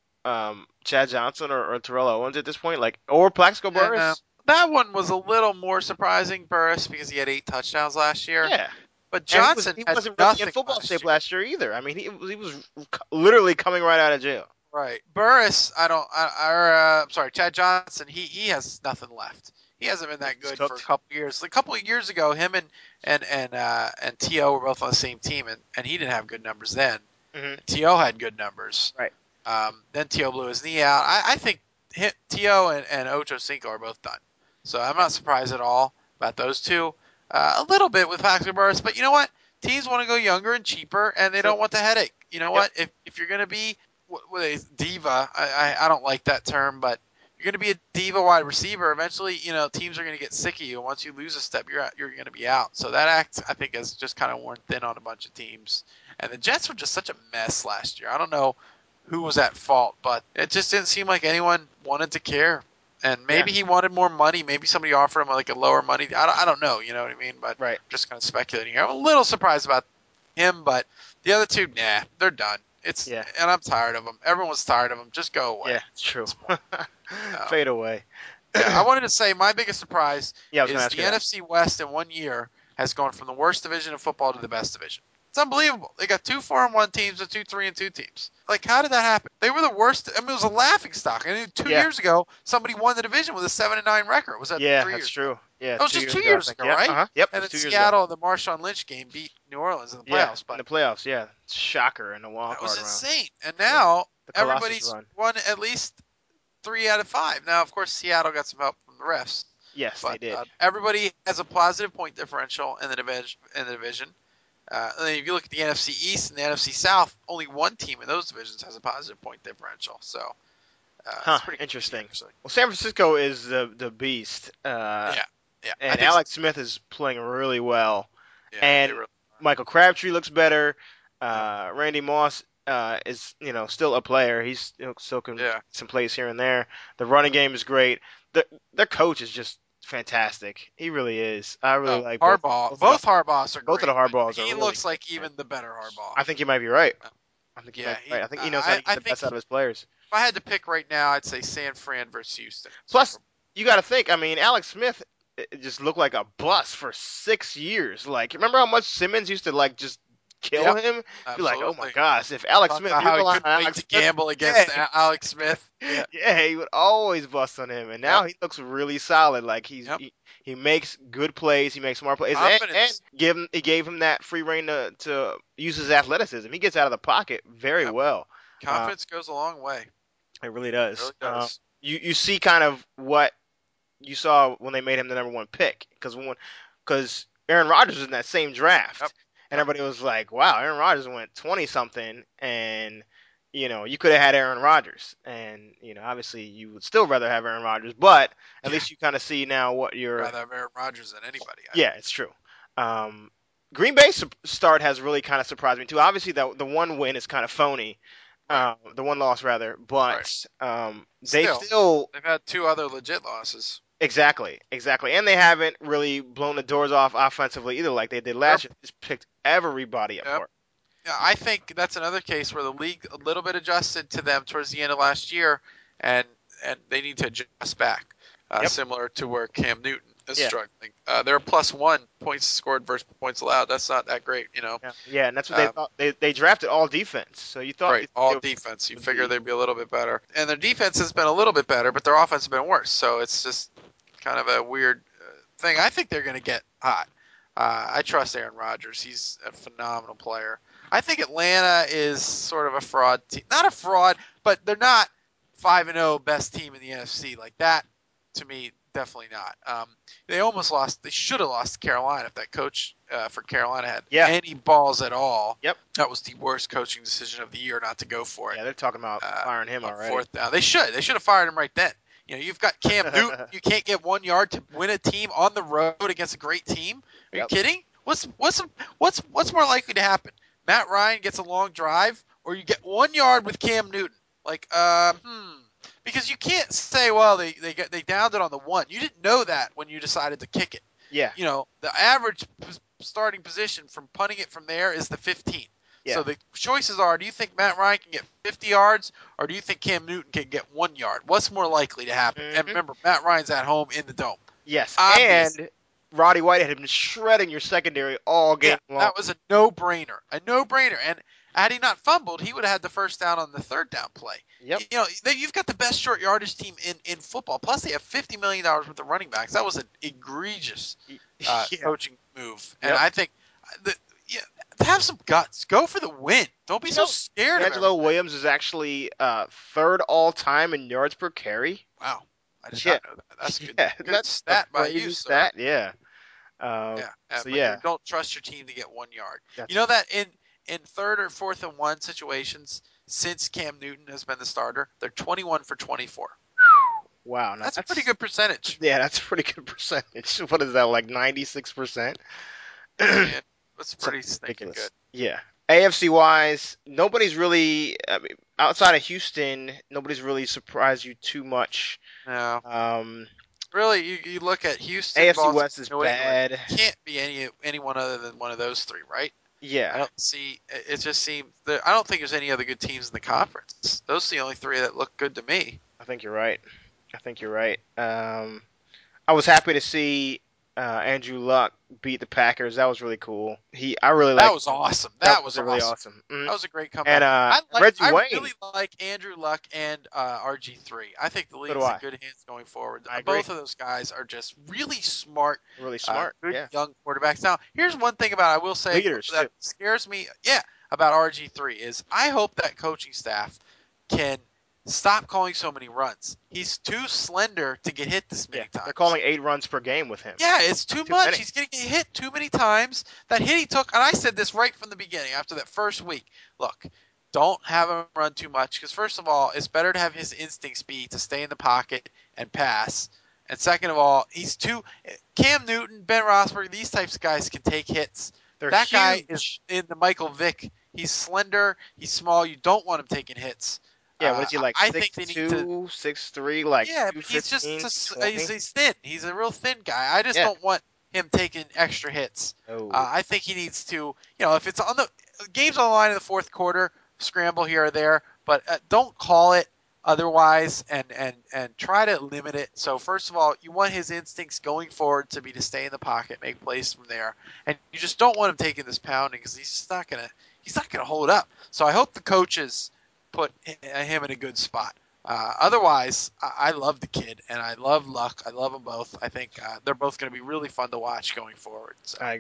um, Chad Johnson or, or Terrell Owens at this point, like or Plaxico Burress? And, uh, that one was a little more surprising, Burris, because he had eight touchdowns last year. Yeah. But And he was- Johnson he, had wasn't really nothing in football last shape year. last year either. I mean, he was he was literally coming right out of jail. Right. Burris, I don't. I, or, uh, I'm sorry, Chad Johnson. He he has nothing left. He hasn't been that He's good for a cooked. couple years. A couple of years ago, him and and and uh, and T O were both on the same team, and, and he didn't have good numbers then. Mhm. T O had good numbers. Right. Um, then T O blew his knee out. I, I think T O and, and Ocho Cinco are both done. So I'm not surprised at all about those two. Uh, a little bit with Plaxico Burress, but you know what? Teams want to go younger and cheaper, and they Sure. don't want the headache. You know Yep. what? If if you're gonna be what, what a diva, I, I I don't like that term, but you're gonna be a diva wide receiver. Eventually, you know, teams are gonna get sick of you. And once you lose a step, you're out, you're gonna be out. So that act, I think, has just kind of worn thin on a bunch of teams. And the Jets were just such a mess last year. I don't know who was at fault, but it just didn't seem like anyone wanted to care. And maybe he wanted more money. Maybe somebody offered him like a lower money. I don't, I don't know. You know what I mean? But Right. I'm just kind of speculating here. I'm a little surprised about him, but the other two, nah, they're done. It's Yeah. and I'm tired of them. Everyone's tired of them. Just go away. Yeah, it's true. Fade away. Yeah, I wanted to say my biggest surprise Yeah, I was gonna is ask the you that. N F C West in one year has gone from the worst division of football to the best division. It's unbelievable. They got two four and one teams and two three and two teams. Like, how did that happen? They were the worst. I mean, it was a laughing stock. I mean, two Yeah. years ago, somebody won the division with a seven and nine record. Was that Yeah, three that's years? true. Yeah, That was just two years I think. ago, Yeah, right? Uh-huh. Yep. And it was then two years Seattle, ago. the Marshawn Lynch game beat New Orleans in the Yeah, playoffs. in But the playoffs. Yeah, shocker in the wild that card was round. insane. And now The Colossus everybody's run. won at least three out of five. Now, of course, Seattle got some help from the refs. Yes, But they did. uh, everybody has a positive point differential in the division. In the division, uh, and then if you look at the N F C East and the N F C South, only one team in those divisions has a positive point differential. So, uh, Huh, it's pretty interesting. actually. Well, San Francisco is the the beast. Uh, Yeah, yeah. I And think Alex Smith is playing really well. Yeah, and they really- Michael Crabtree looks better. Uh, Randy Moss uh, is, you know, still a player. He's you know, still can Yeah. some plays here and there. The running game is great. The, their coach is just fantastic. He really is. I really oh, like Harbaugh. Both, Both, both of the- Harbaughs are both of great, the Harbaughs but are He really looks like even the better Harbaugh. I think you might be right. I think you Yeah, might be he- right. I think he knows I- how to get I the think best out of his players. if I had to pick right now, I'd say San Fran versus Houston. Plus, you got to think. I mean, Alex Smith it just looked like a bust for six years. Like, remember how much Simmons used to like just kill Yep. him? Be like, oh my Absolutely. gosh, if Alex Talk Smith, about you how he rely on couldn't wait Alex to Smith, gamble against yeah. A- Alex Smith. Yeah. Yeah, he would always bust on him, and now Yep. he looks really solid. Like he's Yep. he, he makes good plays, he makes smart plays, and, and Confidence. give him he gave him that free reign to, to use his athleticism. He gets out of the pocket very Yep. well. Confidence goes a long way. It really does. It really Um, does. you you see kind of what you saw when they made him the number one pick, because when because Aaron Rodgers was in that same draft, Yep. and everybody was like, "Wow, Aaron Rodgers went twenty something," and you know you could have had Aaron Rodgers, and you know obviously you would still rather have Aaron Rodgers, but at least you kind of see now what you're. Rather have Aaron Rodgers than anybody. I Yeah, it's true. Um, Green Bay's su- start has really kind of surprised me too. Obviously, the the one win is kind of phony, Right. um, the one loss rather, but um, they Still. still They've had two other legit losses. exactly, exactly, and they haven't really blown the doors off offensively either, like they did last Yep. year. Just picked everybody apart. Yeah, I think that's another case where the league a little bit adjusted to them towards the end of last year, and and they need to adjust back, uh, Yep. similar to where Cam Newton is Yeah. struggling. Uh, they're plus one points scored versus points allowed. That's not that great, you know. Yeah, yeah, and that's what they Um, thought. They they drafted all defense, so you thought Right, you- all they would- defense. You would figure be- they'd be a little bit better, and their defense has been a little bit better, but their offense has been worse. So it's just kind of a weird uh, thing. I think they're going to get hot. Uh, I trust Aaron Rodgers. He's a phenomenal player. I think Atlanta is sort of a fraud team. Not a fraud, but they're not five and oh best team in the N F C. Like that, to me, definitely not. Um, they almost lost. They should have lost to Carolina if that coach uh, for Carolina had Yeah. any balls at all. Yep. That was the worst coaching decision of the year not to go for it. Yeah, they're talking about Uh, firing him on already. fourth down. They should. They should have fired him right then. You know, you've got Cam Newton. You can't get one yard to win a team on the road against a great team. Are Yep. you kidding? What's what's what's what's more likely to happen? Matt Ryan gets a long drive, or you get one yard with Cam Newton? Like, uh, hmm. Because you can't say, well, they they get they downed it on the one. You didn't know that when you decided to kick it. Yeah, You know, the average p- starting position from punting it from there is the fifteen. Yeah. So the choices are: do you think Matt Ryan can get fifty yards, or do you think Cam Newton can get one yard? What's more likely to happen? And Mhm. remember, Matt Ryan's at home in the dome. yes, Obvious. and Roddy Whitehead had been shredding your secondary all game Yeah, long. that was a no-brainer. A no-brainer. And had he not fumbled, he would have had the first down on the third down play. Yep. You know, they, you've got the best short yardage team in, in football. Plus, they have fifty million dollars worth of running backs. That was an egregious uh, Yeah. coaching move. And Yep. I think that yeah, have some guts. Go for the win. Don't be You so know, scared of Angelo everything. Williams is actually uh, third all time in yards per carry. Wow. I did Yeah. not know that. That's a good, Yeah, good that's stat a by crazy you, sir. stat. Yeah. Um, Yeah. Uh, so but yeah. you don't trust your team to get one yard. That's- You know that in, in third or fourth and one situations, since Cam Newton has been the starter, they're twenty-one for twenty-four. Wow, now That's, a pretty good percentage. Yeah, that's a pretty good percentage. What is that, like ninety-six percent? Man, that's pretty stinking Ridiculous. good. Yeah. A F C wise, nobody's really I mean, outside of Houston. Nobody's really surprised you too much. No, Um, really, you, you look at Houston. A F C Baltimore, West is New England. bad. Can't be any anyone other than one of those three, right? I Yeah, don't see. It it just seems. That, I don't think there's any other good teams in the conference. Those are the only three that look good to me. I think you're right. I think you're right. Um, I was happy to see uh, Andrew Luck beat the Packers. That was really cool. He, I really That liked. was awesome. That, was really awesome. awesome. Mhm. That was a great comeback. And uh, I like, Reggie I Wayne. really like Andrew Luck and uh, R G three. I think the league's do I. in good hands going forward. I agree. Both of those guys are just really smart, really uh, smart. good yeah. young quarterbacks. Now, here's one thing about I will say Leaders, that too. scares me. Yeah, about R G three is I hope that coaching staff can stop calling so many runs. He's too slender to get hit this many Yeah. times. They're calling eight runs per game with him. Yeah, it's too, Too much. many. He's getting hit too many times. That hit he took, and I said this right from the beginning after that first week. Look, don't have him run too much because, first of all, it's better to have his instincts be to stay in the pocket and pass. And second of all, he's too – Cam Newton, Ben Roethlisberger, these types of guys can take hits. They're that guy huge. is in the Michael Vick. He's slender. He's small. You don't want him taking hits. Yeah, what is he Uh, like? I six think they need to two, six three, like yeah, two but he's just, fifteen, just twenty? he's, he's thin. He's a real thin guy. I just Yeah. don't want him taking extra hits. Oh. Uh, I think he needs to, you know, if it's on the game's on the line in the fourth quarter, scramble here or there, but uh, don't call it otherwise, and and and try to limit it. So first of all, you want his instincts going forward to be to stay in the pocket, make plays from there, and you just don't want him taking this pounding because he's just not gonna he's not gonna hold up. So I hope the coaches put him in a good spot. Uh, otherwise, I, I love the kid, and I love Luck. I love them both. I think uh, they're both going to be really fun to watch going forward. So. I agree.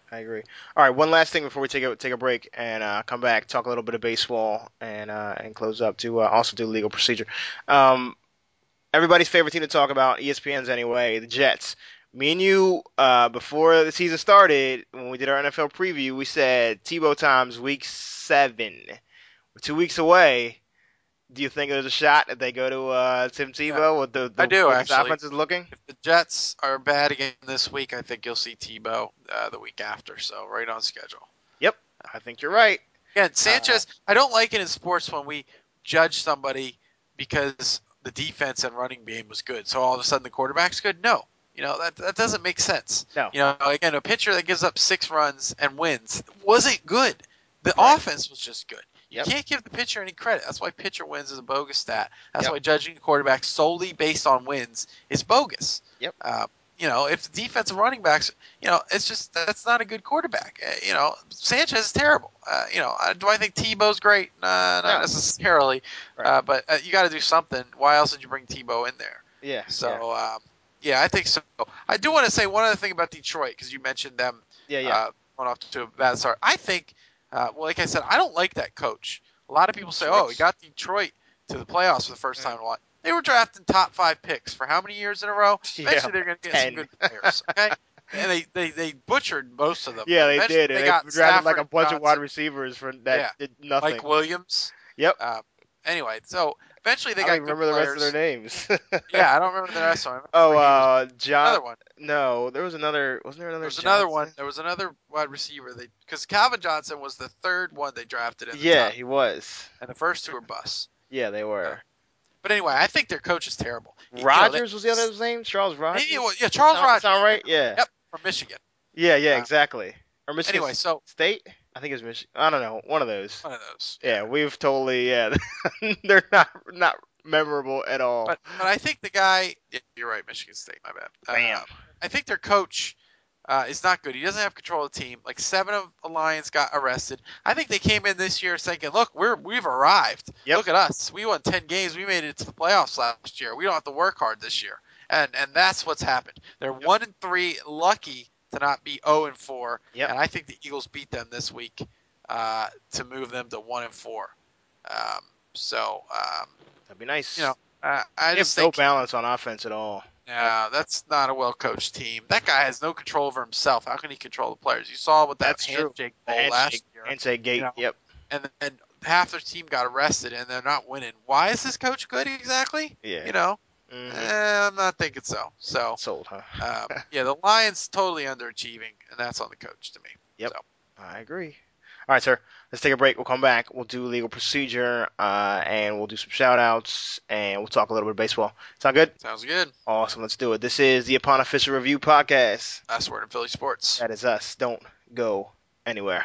I agree. All right, one last thing before we take a take a break and uh, come back, talk a little bit of baseball, and uh, and close up to uh, also do legal procedure. Um, everybody's favorite team to talk about, E S P N's anyway, the Jets. Me and you, uh, before the season started, when we did our N F L preview, we said Tebow times week seven. We're two weeks away. Do you think there's a shot that they go to uh, Tim Tebow? Yeah. What the, the I do, what actually. the offense is looking? If the Jets are bad again this week, I think you'll see Tebow uh, the week after. So right on schedule. Yep, I think you're right. Yeah, Sanchez. Uh, I don't like it in sports when we judge somebody because the defense and running game was good. So all of a sudden the quarterback's good. No, you know that that doesn't make sense. No. You know, again, a pitcher that gives up six runs and wins wasn't good. The Right. offense was just good. Yep. You can't give the pitcher any credit. That's why pitcher wins is a bogus stat. That's Yep. why judging a quarterback solely based on wins is bogus. Yep. Uh, you know, if the defensive running backs, you know, it's just that's not a good quarterback. Uh, you know, Sanchez is terrible. Uh, you know, uh, do I think Tebow's great? Nah, not No. necessarily. Right. Uh, but uh, you got to do something. Why else did you bring Tebow in there? Yeah. So, yeah. um, yeah, I think so. I do want to say one other thing about Detroit because you mentioned them Yeah, yeah. uh, going off to a bad start. I think, uh, well, like I said, I don't like that coach. A lot of people say, oh, he got Detroit to the playoffs for the first time in a while. They were drafting top five picks for how many years in a row? Yeah, Eventually they're going to get ten. some good players, okay? And they, they, they butchered most of them. Yeah, they Eventually did. And They they, got drafted like a Stafford, bunch of Johnson, wide receivers for that Yeah. did nothing. Mike Williams. Yep. Uh, anyway, so eventually they I got don't even good remember the players. rest of their names. Yeah, I don't remember the rest of them. Oh, uh, John. Another one. No, there was another. Wasn't there another? There was another Johnson? one. There was another wide receiver. They because Calvin Johnson was the third one they drafted in the Yeah, top, he was. and the first two were busts. Yeah, they were. But anyway, I think their coach is terrible. You know, Rogers they- was the other's name. Charles Rogers. Maybe it was, yeah, Charles sound, Rogers. Sound right? Yeah. Yep, from Michigan. Yeah, yeah, Uh, exactly. Or Michigan Anyway, so State. I think it was Michigan. I don't know. One of those. one of those. Yeah, we've totally. Yeah, they're not not memorable at all. But but I think the guy. Yeah, you're right, Michigan State. My bad. Bam. Uh, I think their coach uh, is not good. He doesn't have control of the team. Like seven of the Lions got arrested. I think they came in this year thinking, look, we're we've arrived. Yep. Look at us. We won ten games. We made it to the playoffs last year. We don't have to work hard this year. And and that's what's happened. They're Yep. one and three, lucky to not be zero and four. Yep. And I think the Eagles beat them this week uh, to move them to one and four. Um, so um, That'd be nice. you know, uh, I they just have no think balance on offense at all. yeah, that's not a well-coached team. That guy has no control over himself. How can he control the players? You saw with that That's true. handshake The bowl last handshake, year, handshake gate. you know. Yep. and then half their team got arrested, and they're not winning. Why is this coach good exactly? Yeah. You know, Mhm. eh, I'm not thinking so. So, Sold, huh? um, yeah, the Lions totally underachieving, and that's on the coach to me. Yep. So, I agree. All right, sir. Let's take a break. We'll come back. We'll do legal procedure, uh, and we'll do some shout-outs, and we'll talk a little bit of baseball. Sound good? sounds good. Awesome. Let's do it. This is the Upon Official Review Podcast. That's word in Philly sports. That is us. Don't go anywhere.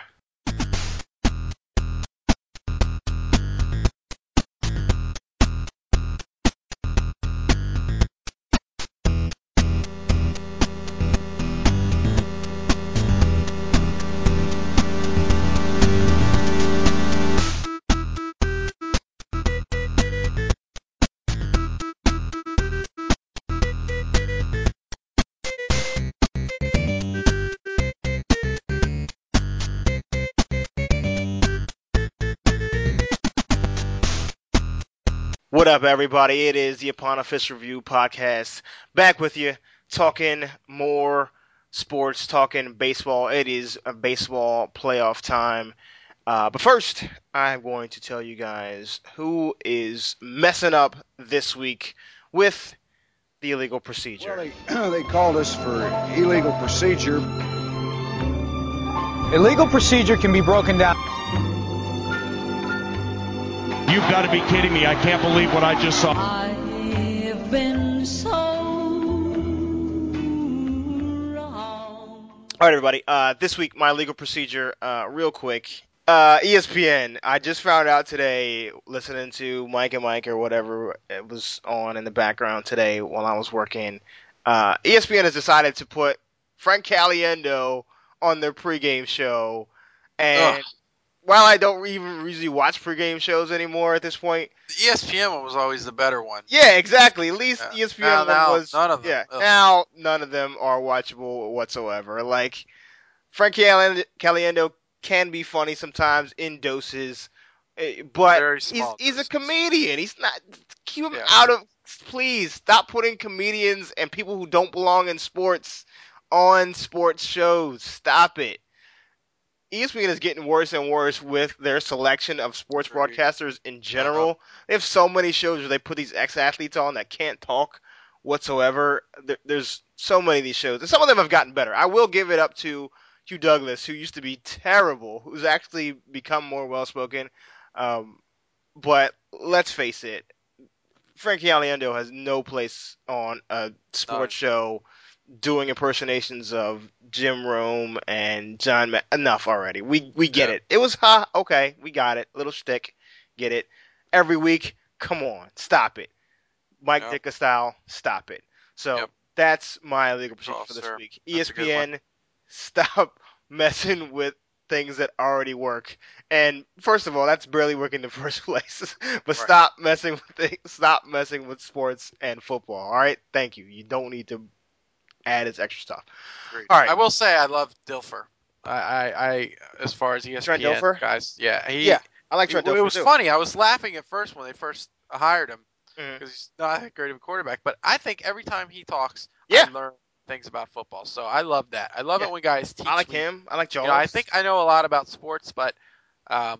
What up, everybody? It is the Upon Official Review Podcast. Back with you, talking more sports, talking baseball. It is a baseball playoff time. Uh, but first, I'm going to tell you guys who is messing up this week with the illegal procedure. Well, they, they called us for illegal procedure. Illegal procedure can be broken down. You've got to be kidding me. I can't believe what I just saw. I've been so wrong. All right, everybody. Uh, this week, my legal procedure, uh, real quick. Uh, E S P N. I just found out today, listening to Mike and Mike or whatever it was on in the background today while I was working. Uh, E S P N has decided to put Frank Caliendo on their pregame show, and Ugh. while I don't even usually watch pregame shows anymore at this point, The E S P N one was always the better one. yeah, exactly. At least Yeah. E S P N Now- one now was none of them. yeah. Ugh. Now none of them are watchable whatsoever. Like Frank Caliendo, Caliendo can be funny sometimes in doses, eh, but Very he's small he's a doses. comedian. He's not. Keep him Yeah. out of. Please stop putting comedians and people who don't belong in sports on sports shows. Stop it. E S P N is getting worse and worse with their selection of sports Agreed. broadcasters in general. They have so many shows where they put these ex-athletes on that can't talk whatsoever. There, there's so many of these shows, and some of them have gotten better. I will give it up to Hugh Douglas, who used to be terrible, who's actually become more well-spoken. Um, but let's face it, Frankie Caliendo has no place on a sports show doing impersonations of Jim Rome and John. Ma- Enough already. We we get Yeah. it. It was ha okay. We got it. Little shtick. Get it. Every week. Come on. Stop it. Mike Yep. Ditka style. Stop it. So Yep. that's my legal procedure Oh, for this sir. week. That's a good E S P N, stop messing with things that already work. And first of all, that's barely working in the first place. but Right. stop messing with things. Stop messing with sports and football. All right. Thank you. You don't need to add its extra stuff. Agreed. All right. I will say I love Dilfer. I, I, I as far as E S P N Trent Dilfer? guys, yeah, he, Yeah, I like It, Trent it Dilfer was too. funny. I was laughing at first when they first hired him Mhm. because he's not that great of a quarterback. But I think every time he talks, Yeah. I learn things about football. So I love that. I love Yeah. it when guys teach I like me. him. I like You Jones. know, I think I know a lot about sports, but um,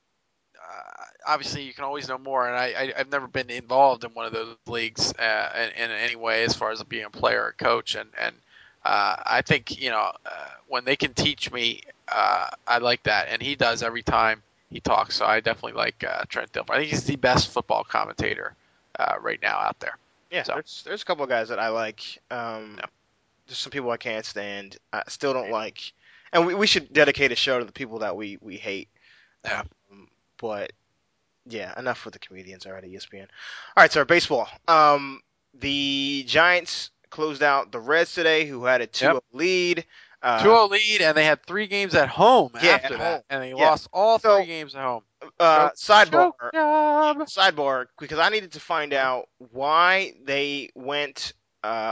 uh, obviously you can always know more. And I, I, I've never been involved in one of those leagues uh, in, in any way as far as being a player or coach. And, and uh, I think, you know, uh, when they can teach me, uh, I like that. And he does every time he talks. So I definitely like uh, Trent Dilfer. I think he's the best football commentator uh, right now out there. Yeah, So. there's there's a couple of guys that I like. Um, Yeah. There's some people I can't stand. I still don't like. And we, we should dedicate a show to the people that we, we hate. Yeah. Um, but, yeah, enough with the comedians already, E S P N. All right, sir, baseball. Um, the Giants closed out the Reds today, who had a two oh Yep. lead. Uh, two oh lead, and they had three games at home Yeah, after at that. home. And they Yeah. lost all So- three games at home. uh, Choke- sidebar. choke job. Sidebar, because I needed to find out why they went uh,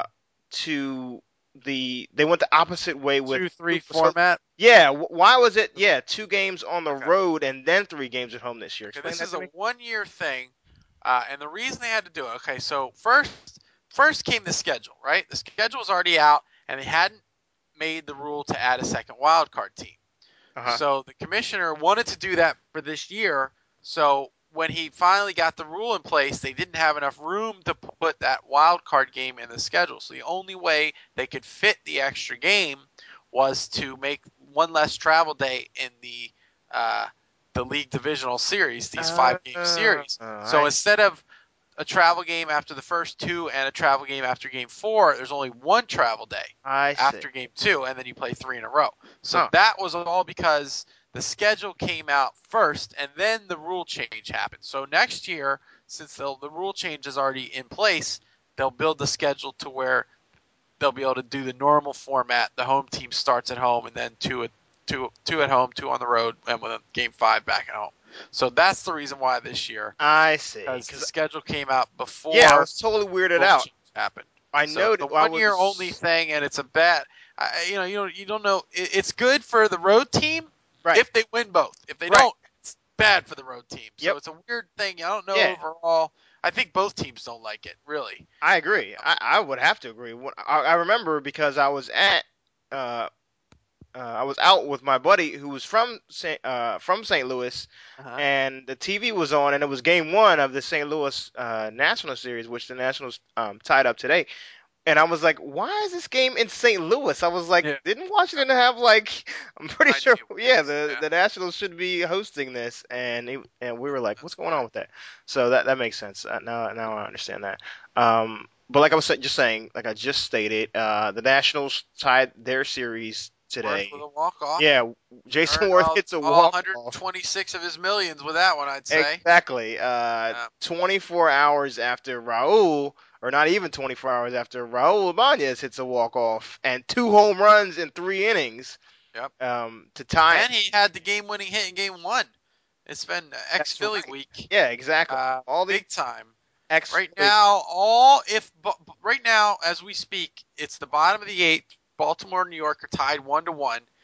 to the they went the opposite way with two three so- format. Yeah, wh- why was it? Yeah, two games on the Okay. road and then three games at home this year. Okay, Explain this that is to a me. one-year thing, uh, and the reason they had to do it. Okay, so first, first came the schedule, right? The schedule was already out, and they hadn't made the rule to add a second wild card team. Uh-huh. So the commissioner wanted to do that for this year. So when he finally got the rule in place, they didn't have enough room to put that wild card game in the schedule. So the only way they could fit the extra game was to make one less travel day in the uh, the league divisional series, these five game Uh, series. uh, So I- instead of a travel game after the first two and a travel game after game four, there's only one travel day I see. after game two, and then you play three in a row. So Huh. that was all because the schedule came out first, and then the rule change happened. So next year, since the the rule change is already in place, they'll build the schedule to where they'll be able to do the normal format. The home team starts at home, and then two at two two at home, two on the road, and with game five back at home. So that's the reason why this year, I see. because the 'Cause- schedule came out before yeah, I was totally weirded rule out. change happened. I So know the I one year was- only thing, and it's a bad. I, you know, you don't you don't know. It, it's good for the road team Right. if they win both. If they Right. don't, it's bad for the road team. So Yep. it's a weird thing. I don't know Yeah. overall. I think both teams don't like it, really. I agree. I, I would have to agree. When- I, I remember because I was at, uh, uh, I was out with my buddy who was from Saint uh, from Saint Louis, Uh-huh. and the T V was on, and it was Game One of the Saint Louis uh, National Series, which the Nationals um, tied up today. And I was like, why is this game in Saint Louis? I was like, Yeah. didn't Washington have like? I'm pretty I sure, knew it yeah, was, the yeah. the Nationals should be hosting this, and he, and we were like, what's going on with that? So that that makes sense. Uh, now now I understand that. Um, but like I was sa- just saying, like I just stated, uh, the Nationals tied their series today. Worth with a walk off. Yeah, Jason Earned Worth all- hits a all walk. one hundred twenty-six of his millions with that one, I'd say. Exactly. Uh, twenty-four hours after Raul, or not even twenty-four hours after Raul Ibanez hits a walk-off and two home runs in three innings. Yep. Um, to tie. And he had the game-winning hit in game one. It's been ex-Philly right. week. Yeah, exactly. Uh, All the big time. ex. Right now, all if bu- right now as we speak, it's the bottom of the eighth. Baltimore and New York are tied one to one.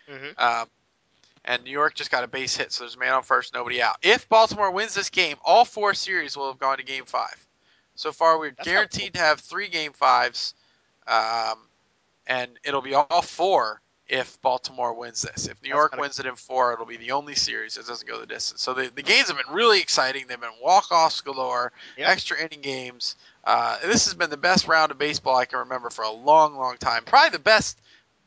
Mm-hmm. Um, and New York just got a base hit, so there's a man on first, nobody out. If Baltimore wins this game, all four series will have gone to Game Five. So far, we're That's guaranteed to have three Game Fives, um, and it'll be all four if Baltimore wins this. If New York kinda wins it in four, it'll be the only series that doesn't go the distance. So the, the games have been really exciting. They've been walk-offs galore, Yep. extra inning games. Uh, this has been the best round of baseball I can remember for a long, long time. Probably the best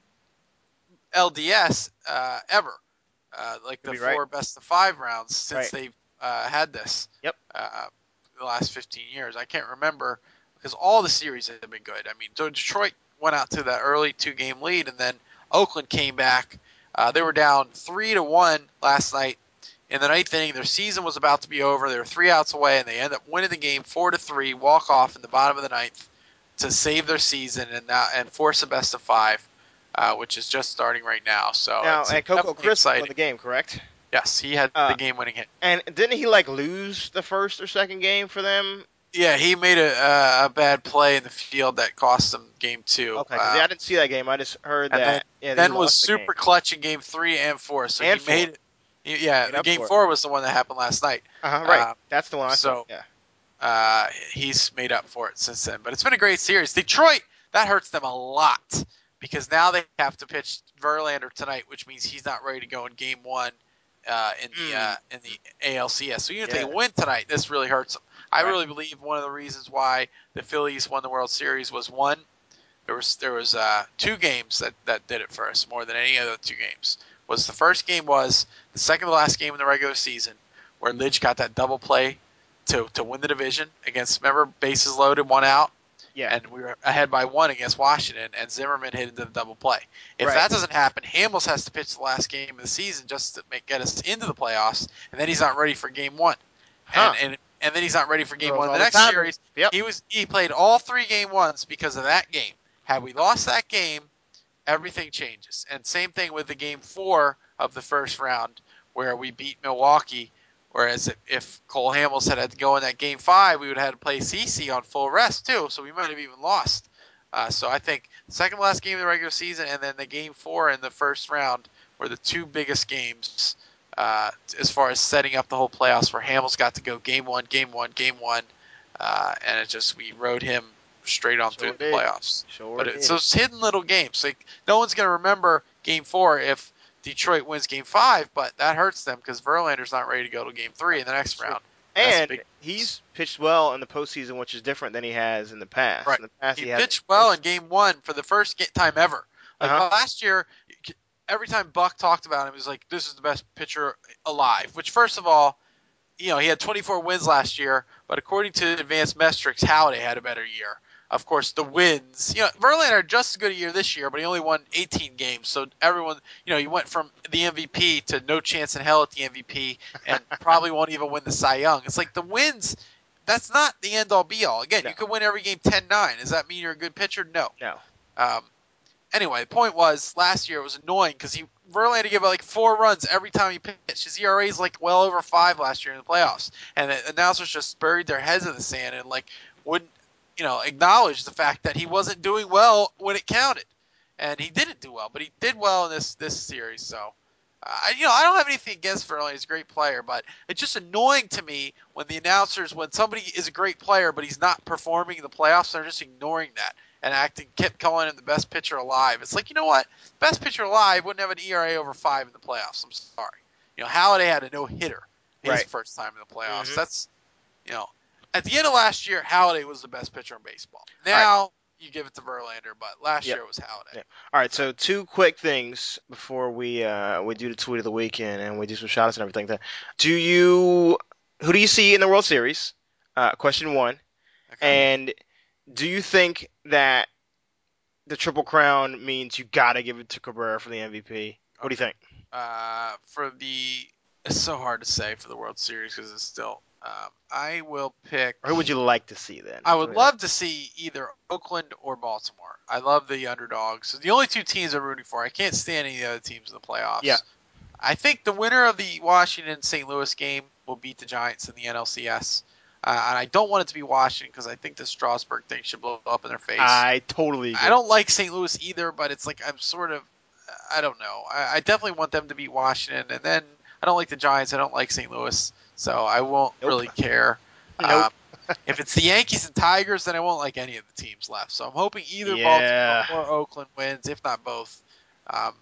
L D S uh, ever. Uh, like the Could be four right. best of five rounds since Right. they've uh, had this. Yep. Uh, the last fifteen years. I can't remember because all the series have been good. I mean, so Detroit went out to that early two-game lead, and then Oakland came back. Uh, they were down three to one last night in the ninth inning. Their season was about to be over. They were three outs away, and they end up winning the game four to three, walk off in the bottom of the ninth to save their season and now and force a best of five, uh, which is just starting right now. So Now, it's and Coco definitely Crisp won exciting. the game, correct? Yes, he had Uh, the game-winning hit. And didn't he like lose the first or second game for them? Yeah, he made a, uh, a bad play in the field that cost them game two. Okay, 'cause, Uh, yeah, I didn't see that game. I just heard and that. then, yeah, then he was lost the super game. clutch in game three and four. So And he four. made it. he- Yeah, Made the up game for it. four was the one that happened last night. Uh-huh, right. Uh, That's the one I so- saw. Yeah. Uh, he's made up for it since then. But it's been a great series. Detroit, that hurts them a lot because now they have to pitch Verlander tonight, which means he's not ready to go in game one uh, in the Mm. uh, in the A L C S. So even if Yeah. they win tonight, this really hurts them. I Right. really believe one of the reasons why the Phillies won the World Series was one, there was there was uh, two games that, that did it for us more than any other two games. Was the first game was the second to last game in the regular season where Lidge got that double play to, to win the division against, remember, bases loaded, one out, Yeah. and we were ahead by one against Washington, and Zimmerman hit into the double play. If Right. that doesn't happen, Hamels has to pitch the last game of the season just to make get us into the playoffs, and then he's not ready for game one. Huh. And, and and then he's not ready for game Throws one. all The the next time. series, Yep. he was he played all three game ones because of that game. Had we lost that game, everything changes. And same thing with the game four of the first round where we beat Milwaukee. Whereas if, if Cole Hamels had had to go in that game five, we would have had to play CeCe on full rest too, so we might have even lost. Uh, so I think the second to last game of the regular season and then the game four in the first round were the two biggest games uh, as far as setting up the whole playoffs, where Hamels got to go game one, game one, game one, uh, and it just we rode him straight on Sure through the did. playoffs. Sure But did. it's those hidden little games. Like no one's going to remember game four if Detroit wins game five, but that hurts them because Verlander's not ready to go to game three in the next Sure. round. That's And big. he's pitched well in the postseason, which is different than he has in the past. Right. In the past, He he, hasn't pitched well in game one for the first ga- time ever. Like Uh-huh. last year, every time Buck talked about him, he was like, this is the best pitcher alive. Which, first of all, you know, he had twenty-four wins last year, but according to advanced metrics, Halladay had a better year. Of course, the wins, you know, Verlander had just as good a year this year, but he only won eighteen games. So everyone, you know, he went from the M V P to no chance in hell at the M V P and probably won't even win the Cy Young. It's like the wins, that's not the end-all be-all. Again, No. you could win every game ten nine. Does that mean you're a good pitcher? No. No. Um, anyway, the point was last year it was annoying because he Verlander gave like four runs every time he pitched. His E R A is like well over five last year in the playoffs, and the announcers just buried their heads in the sand and like wouldn't, you know, acknowledge the fact that he wasn't doing well when it counted, and he didn't do well, but he did well in this this series. So, uh, you know, I don't have anything against Verlander. He's a great player, but it's just annoying to me when the announcers, when somebody is a great player but he's not performing in the playoffs, they're just ignoring that and acting, kept calling him the best pitcher alive. It's like, you know what? Best pitcher alive wouldn't have an E R A over five in the playoffs. I'm sorry. You know, Halladay had a no-hitter his Right. first time in the playoffs. Mhm. That's, you know, at the end of last year, Halladay was the best pitcher in baseball. Now you give it to Verlander, but last Yep. year it was Halladay. Yeah. All right, so two quick things before we uh, we do the tweet of the weekend and we do some shout outs and everything. Do you who do you see in the World Series? Uh, question one. Okay. And do you think that the Triple Crown means you gotta give it to Cabrera for the M V P? What do you think? Uh, for the, it's so hard to say for the World Series because it's still. Um, I will pick. Or who would you like to see then? I would love to see either Oakland or Baltimore. I love the underdogs. So the only two teams I'm rooting for. I can't stand any of the other teams in the playoffs. Yeah. I think the winner of the Washington-Saint Louis game will beat the Giants in the N L C S. Uh, and I don't want it to be Washington because I think the Strasburg thing should blow up in their face. I totally agree. I don't like Saint Louis either, but it's like I'm sort of. I don't know. I, I definitely want them to beat Washington, and then I don't like the Giants. I don't like Saint Louis, so I won't Nope. really care. Nope. Um, if it's the Yankees and Tigers, then I won't like any of the teams left. So I'm hoping either Yeah. Baltimore or Oakland wins, if not both. Um,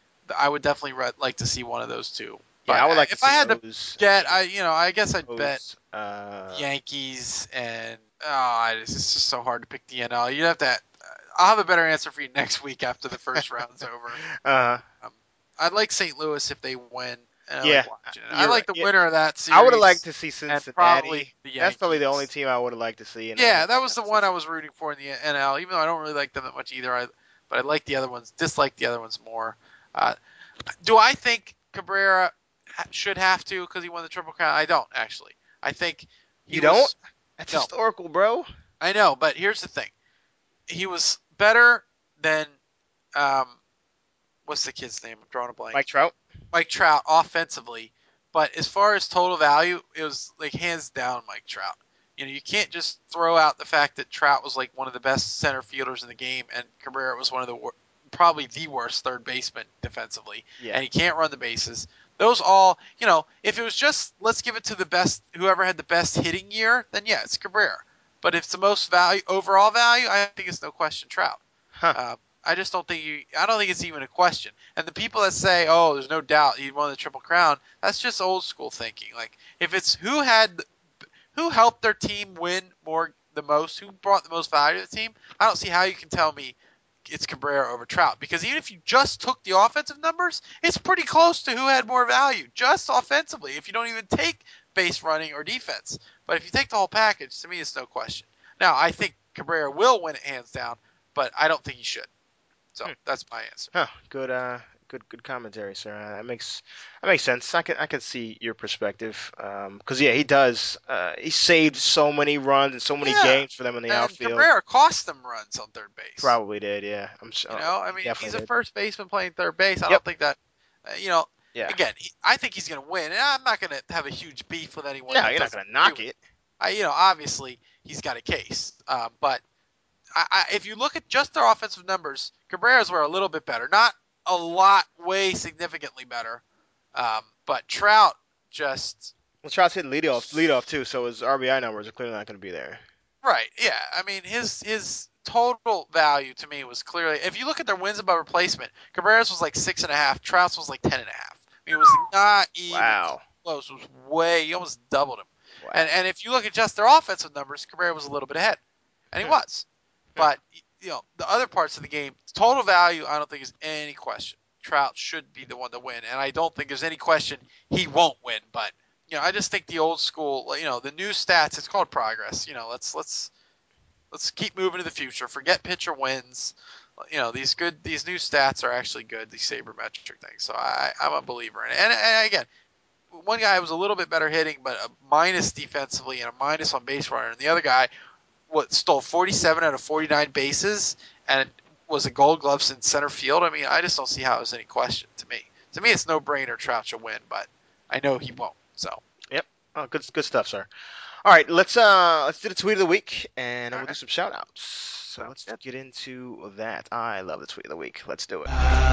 I would definitely re- like to see one of those two. But Yeah, I would like if to see I had those, to get, I you know, I guess I'd those, bet uh, Yankees and oh, it's just so hard to pick the N L. You'd have to. I'll have a better answer for you next week after the first round's over. uh, Um, I'd like Saint Louis if they win. And I Yeah, like Washington. I you're like the right. Yeah. winner of that series. I would have liked to see and Cincinnati. probably the That's probably the Yankees. only team I would have liked to see. In Yeah, that was the one I was rooting for in the N L, even though I don't really like them that much either. I, but I like the other ones, dislike the other ones more. Uh, do I think Cabrera ha- should have to because he won the Triple Crown? I don't, actually. I think he You was- don't? That's No. historical, bro. I know, but here's the thing. He was better than, um, what's the kid's name? I'm drawing a blank. Mike Trout. Mike Trout offensively, but as far as total value, it was like hands down Mike Trout. You know, you can't just throw out the fact that Trout was like one of the best center fielders in the game, and Cabrera was one of the wor- probably the worst third baseman defensively, Yeah. and he can't run the bases. Those all, you know, if it was just let's give it to the best, whoever had the best hitting year, then yeah, it's Cabrera. But if it's the most value, overall value, I think it's no question Trout. Huh. Uh, I just don't think you. I don't think it's even a question. And the people that say, "Oh, there's no doubt he won the Triple Crown," that's just old school thinking. Like if it's who had, who helped their team win more, the most, who brought the most value to the team, I don't see how you can tell me it's Cabrera over Trout. Because even if you just took the offensive numbers, it's pretty close to who had more value, just offensively. If you don't even take base running or defense, but if you take the whole package, to me, it's no question. Now, I think Cabrera will win it hands down, but I don't think he should. So Hmm. that's my answer. Huh. Good. Uh. Good. Good commentary, sir. Uh, that makes that makes sense. I can I can see your perspective. Um. Because yeah, he does. Uh. He saved so many runs and so many Yeah. games for them in the And outfield. Cabrera cost them runs on third base. Probably did. Yeah. I'm sure. You know, I mean, if he's definitely a did. first baseman playing third base, I Yep. don't think that. Uh, you know, Yeah. again, he, I think he's going to win, and I'm not going to have a huge beef with anyone. No, that you're not doesn't gonna knock agree with it. I, you know, obviously he's got a case, um, but I, I, if you look at just their offensive numbers, Cabrera's were a little bit better, not a lot, way significantly better. Um, but Trout just Well, Trout's hitting leadoff, leadoff too, so his R B I numbers are clearly not going to be there. right, yeah. I mean, his his total value to me was clearly. If you look at their wins above replacement, Cabrera's was like six and a half, Trout's was like ten and a half. I mean, it was not even Wow. close. It was way. He almost doubled him. Wow. And and if you look at just their offensive numbers, Cabrera was a little bit ahead, and he Hmm. was. But you know, the other parts of the game, total value, I don't think is any question. Trout should be the one to win, and I don't think there's any question he won't win. But you know, I just think the old school, you know, the new stats. It's called progress. You know, let's let's let's keep moving to the future. Forget pitcher wins. You know, these good these new stats are actually good. These sabermetric things. So I I'm a believer in it. And, and again, one guy was a little bit better hitting, but a minus defensively and a minus on base runner, and the other guy what stole forty-seven out of forty-nine bases and was a Gold Gloves in center field. I mean, I just don't see how there's any question to me. To me, it's no brainer Trout should win, but I know he won't. So Yep. Oh, good good stuff, sir. All right, let's uh let's do the tweet of the week, and All we'll do right. some shout outs. So let's get into that. I love the tweet of the week. Let's do it.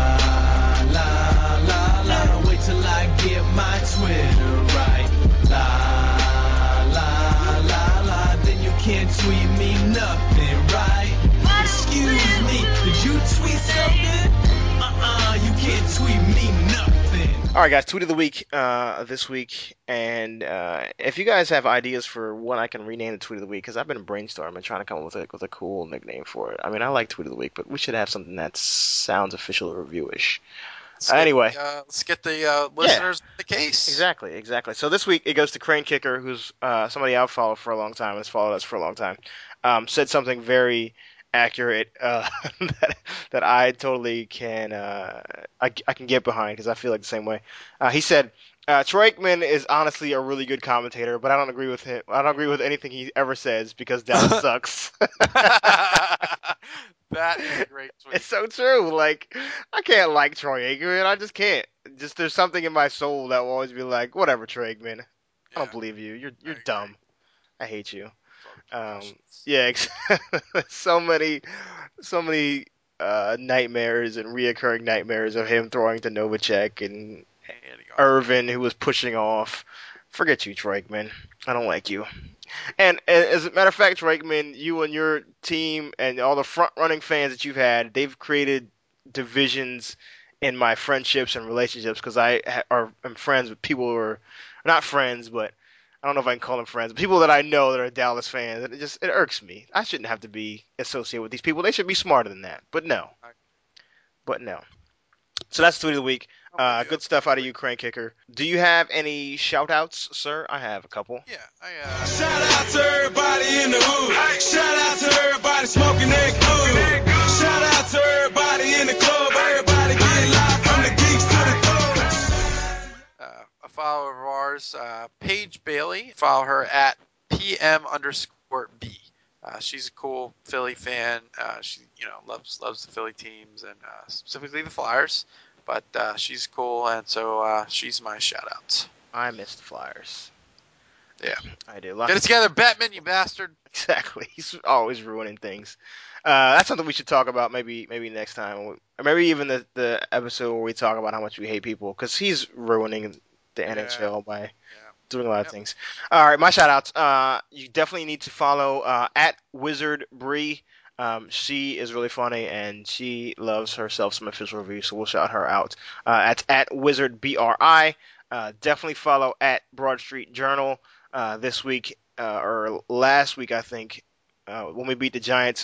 La la la, wait till I get my Twitter right. La la la la, then you can't tweet me nothing, right? Excuse me, did you tweet something? Uh-uh, you can't tweet me nothing. All right, guys, tweet of the week uh, this week, and uh, if you guys have ideas for what I can rename the tweet of the week, because I've been brainstorming, trying to come up with a, with a cool nickname for it. I mean, I like tweet of the week, but we should have something that sounds official or reviewish. let's Uh, get, anyway. uh, let's get the uh, listeners the case. Exactly, exactly. So this week it goes to Crane Kicker, who's uh, somebody I've followed for a long time, has followed us for a long time. Um, said something very accurate uh, that that I totally can uh, I, I can get behind because I feel like the same way. Uh, he said uh, Troy Aikman is honestly a really good commentator, but I don't agree with him. I don't agree with anything he ever says because Dallas sucks. That is a great tweet. It's so true. Like, I can't like Troy Aikman. I just can't. Just there's something in my soul that will always be like, whatever, Troy Aikman. I Yeah. don't believe you. You're you're agree. dumb. I hate you. Um, Questions. yeah, ex- so many, so many uh, nightmares and reoccurring nightmares of him throwing to Novacek and Irvin, who was pushing off. Forget you, Drakeman. I don't like you. And as a matter of fact, Drakeman, you and your team and all the front-running fans that you've had, they've created divisions in my friendships and relationships because I ha- are am friends with people who are not friends, but I don't know if I can call them friends. But people that I know that are Dallas fans, and it just it irks me. I shouldn't have to be associated with these people. They should be smarter than that. But no, but no. So that's tweet of the week. Uh, good stuff out of you, Crane Kicker. Do you have any shout-outs, sir? I have a couple. Yeah. I, uh... Shout out to everybody in the hood. Shout out to everybody smoking that good. Shout out to everybody in the club. Everybody get live from the geeks to the thugs. Uh, a follower of ours, uh, Paige Bailey. Follow her at P M underscore B. Uh, she's a cool Philly fan. Uh, she, you know, loves loves the Philly teams and uh, specifically the Flyers. But uh, she's cool, and so uh, she's my shout-out. I miss the Flyers. Yeah. I do. Get it together, Batman, you bastard. Exactly. He's always ruining things. Uh, that's something we should talk about maybe maybe next time. Or maybe even the, the episode where we talk about how much we hate people. Because he's ruining the N H L by yeah. doing a lot of yep. things. All right, my shout-outs. Uh, you definitely need to follow uh, at Wizard Bree. Um, she is really funny, and she loves herself some official reviews, so we'll shout her out. Uh, at, at Wizard B R I. Uh, definitely follow at Broad Street Journal. Uh, this week, uh, or last week, I think, uh, when we beat the Giants,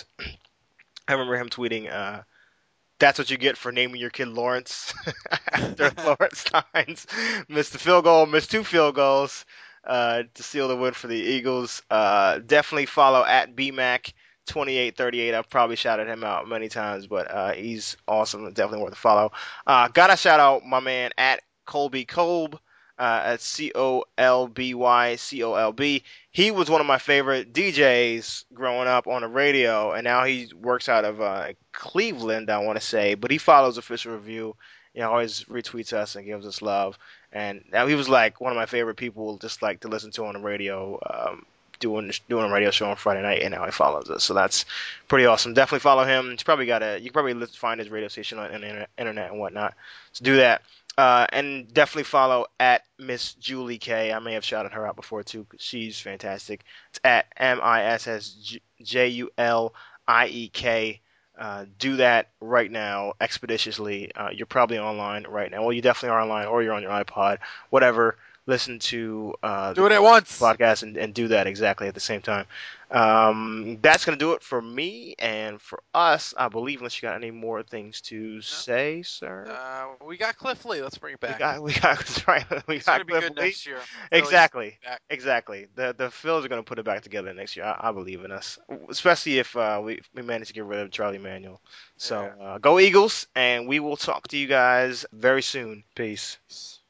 I remember him tweeting, uh, that's what you get for naming your kid Lawrence. After Lawrence Tynes missed the field goal, missed two field goals uh, to seal the win for the Eagles. Uh, definitely follow at B Mac twenty-eight thirty-eight. I've probably shouted him out many times, but uh, he's awesome. Definitely worth a follow. Uh, gotta shout out my man at Colby Kolb, uh, at C O L B Y C O L B. He was one of my favorite D Js growing up on the radio, and now he works out of uh, Cleveland, I want to say, but he follows Official Review. He always retweets us and gives us love. And now he was like one of my favorite people just like to listen to on the radio, um, doing doing a radio show on Friday night, and now he follows us. So that's pretty awesome. Definitely follow him. He's probably got a you can probably find his radio station on the internet and whatnot. So do that. Uh, and definitely follow at Miss Julie K. I may have shouted her out before too, because she's fantastic. It's at M I S S J U L I E K. Uh, do that right now, expeditiously. Uh, you're probably online right now. Well, you definitely are online, or you're on your iPod, whatever. Listen to uh, do it at once podcast and, and do that exactly at the same time. Um, that's gonna do it for me and for us, I believe. Unless you got any more things to no. say, sir. Uh, we got Cliff Lee. Let's bring it back. We got, we got, that's right. We it's got gonna Cliff be good Lee. next year. Exactly, exactly. The the Phils are gonna put it back together next year. I, I believe in us, especially if uh, we we manage to get rid of Charlie Manuel. So yeah. uh, go Eagles, and we will talk to you guys very soon. Peace.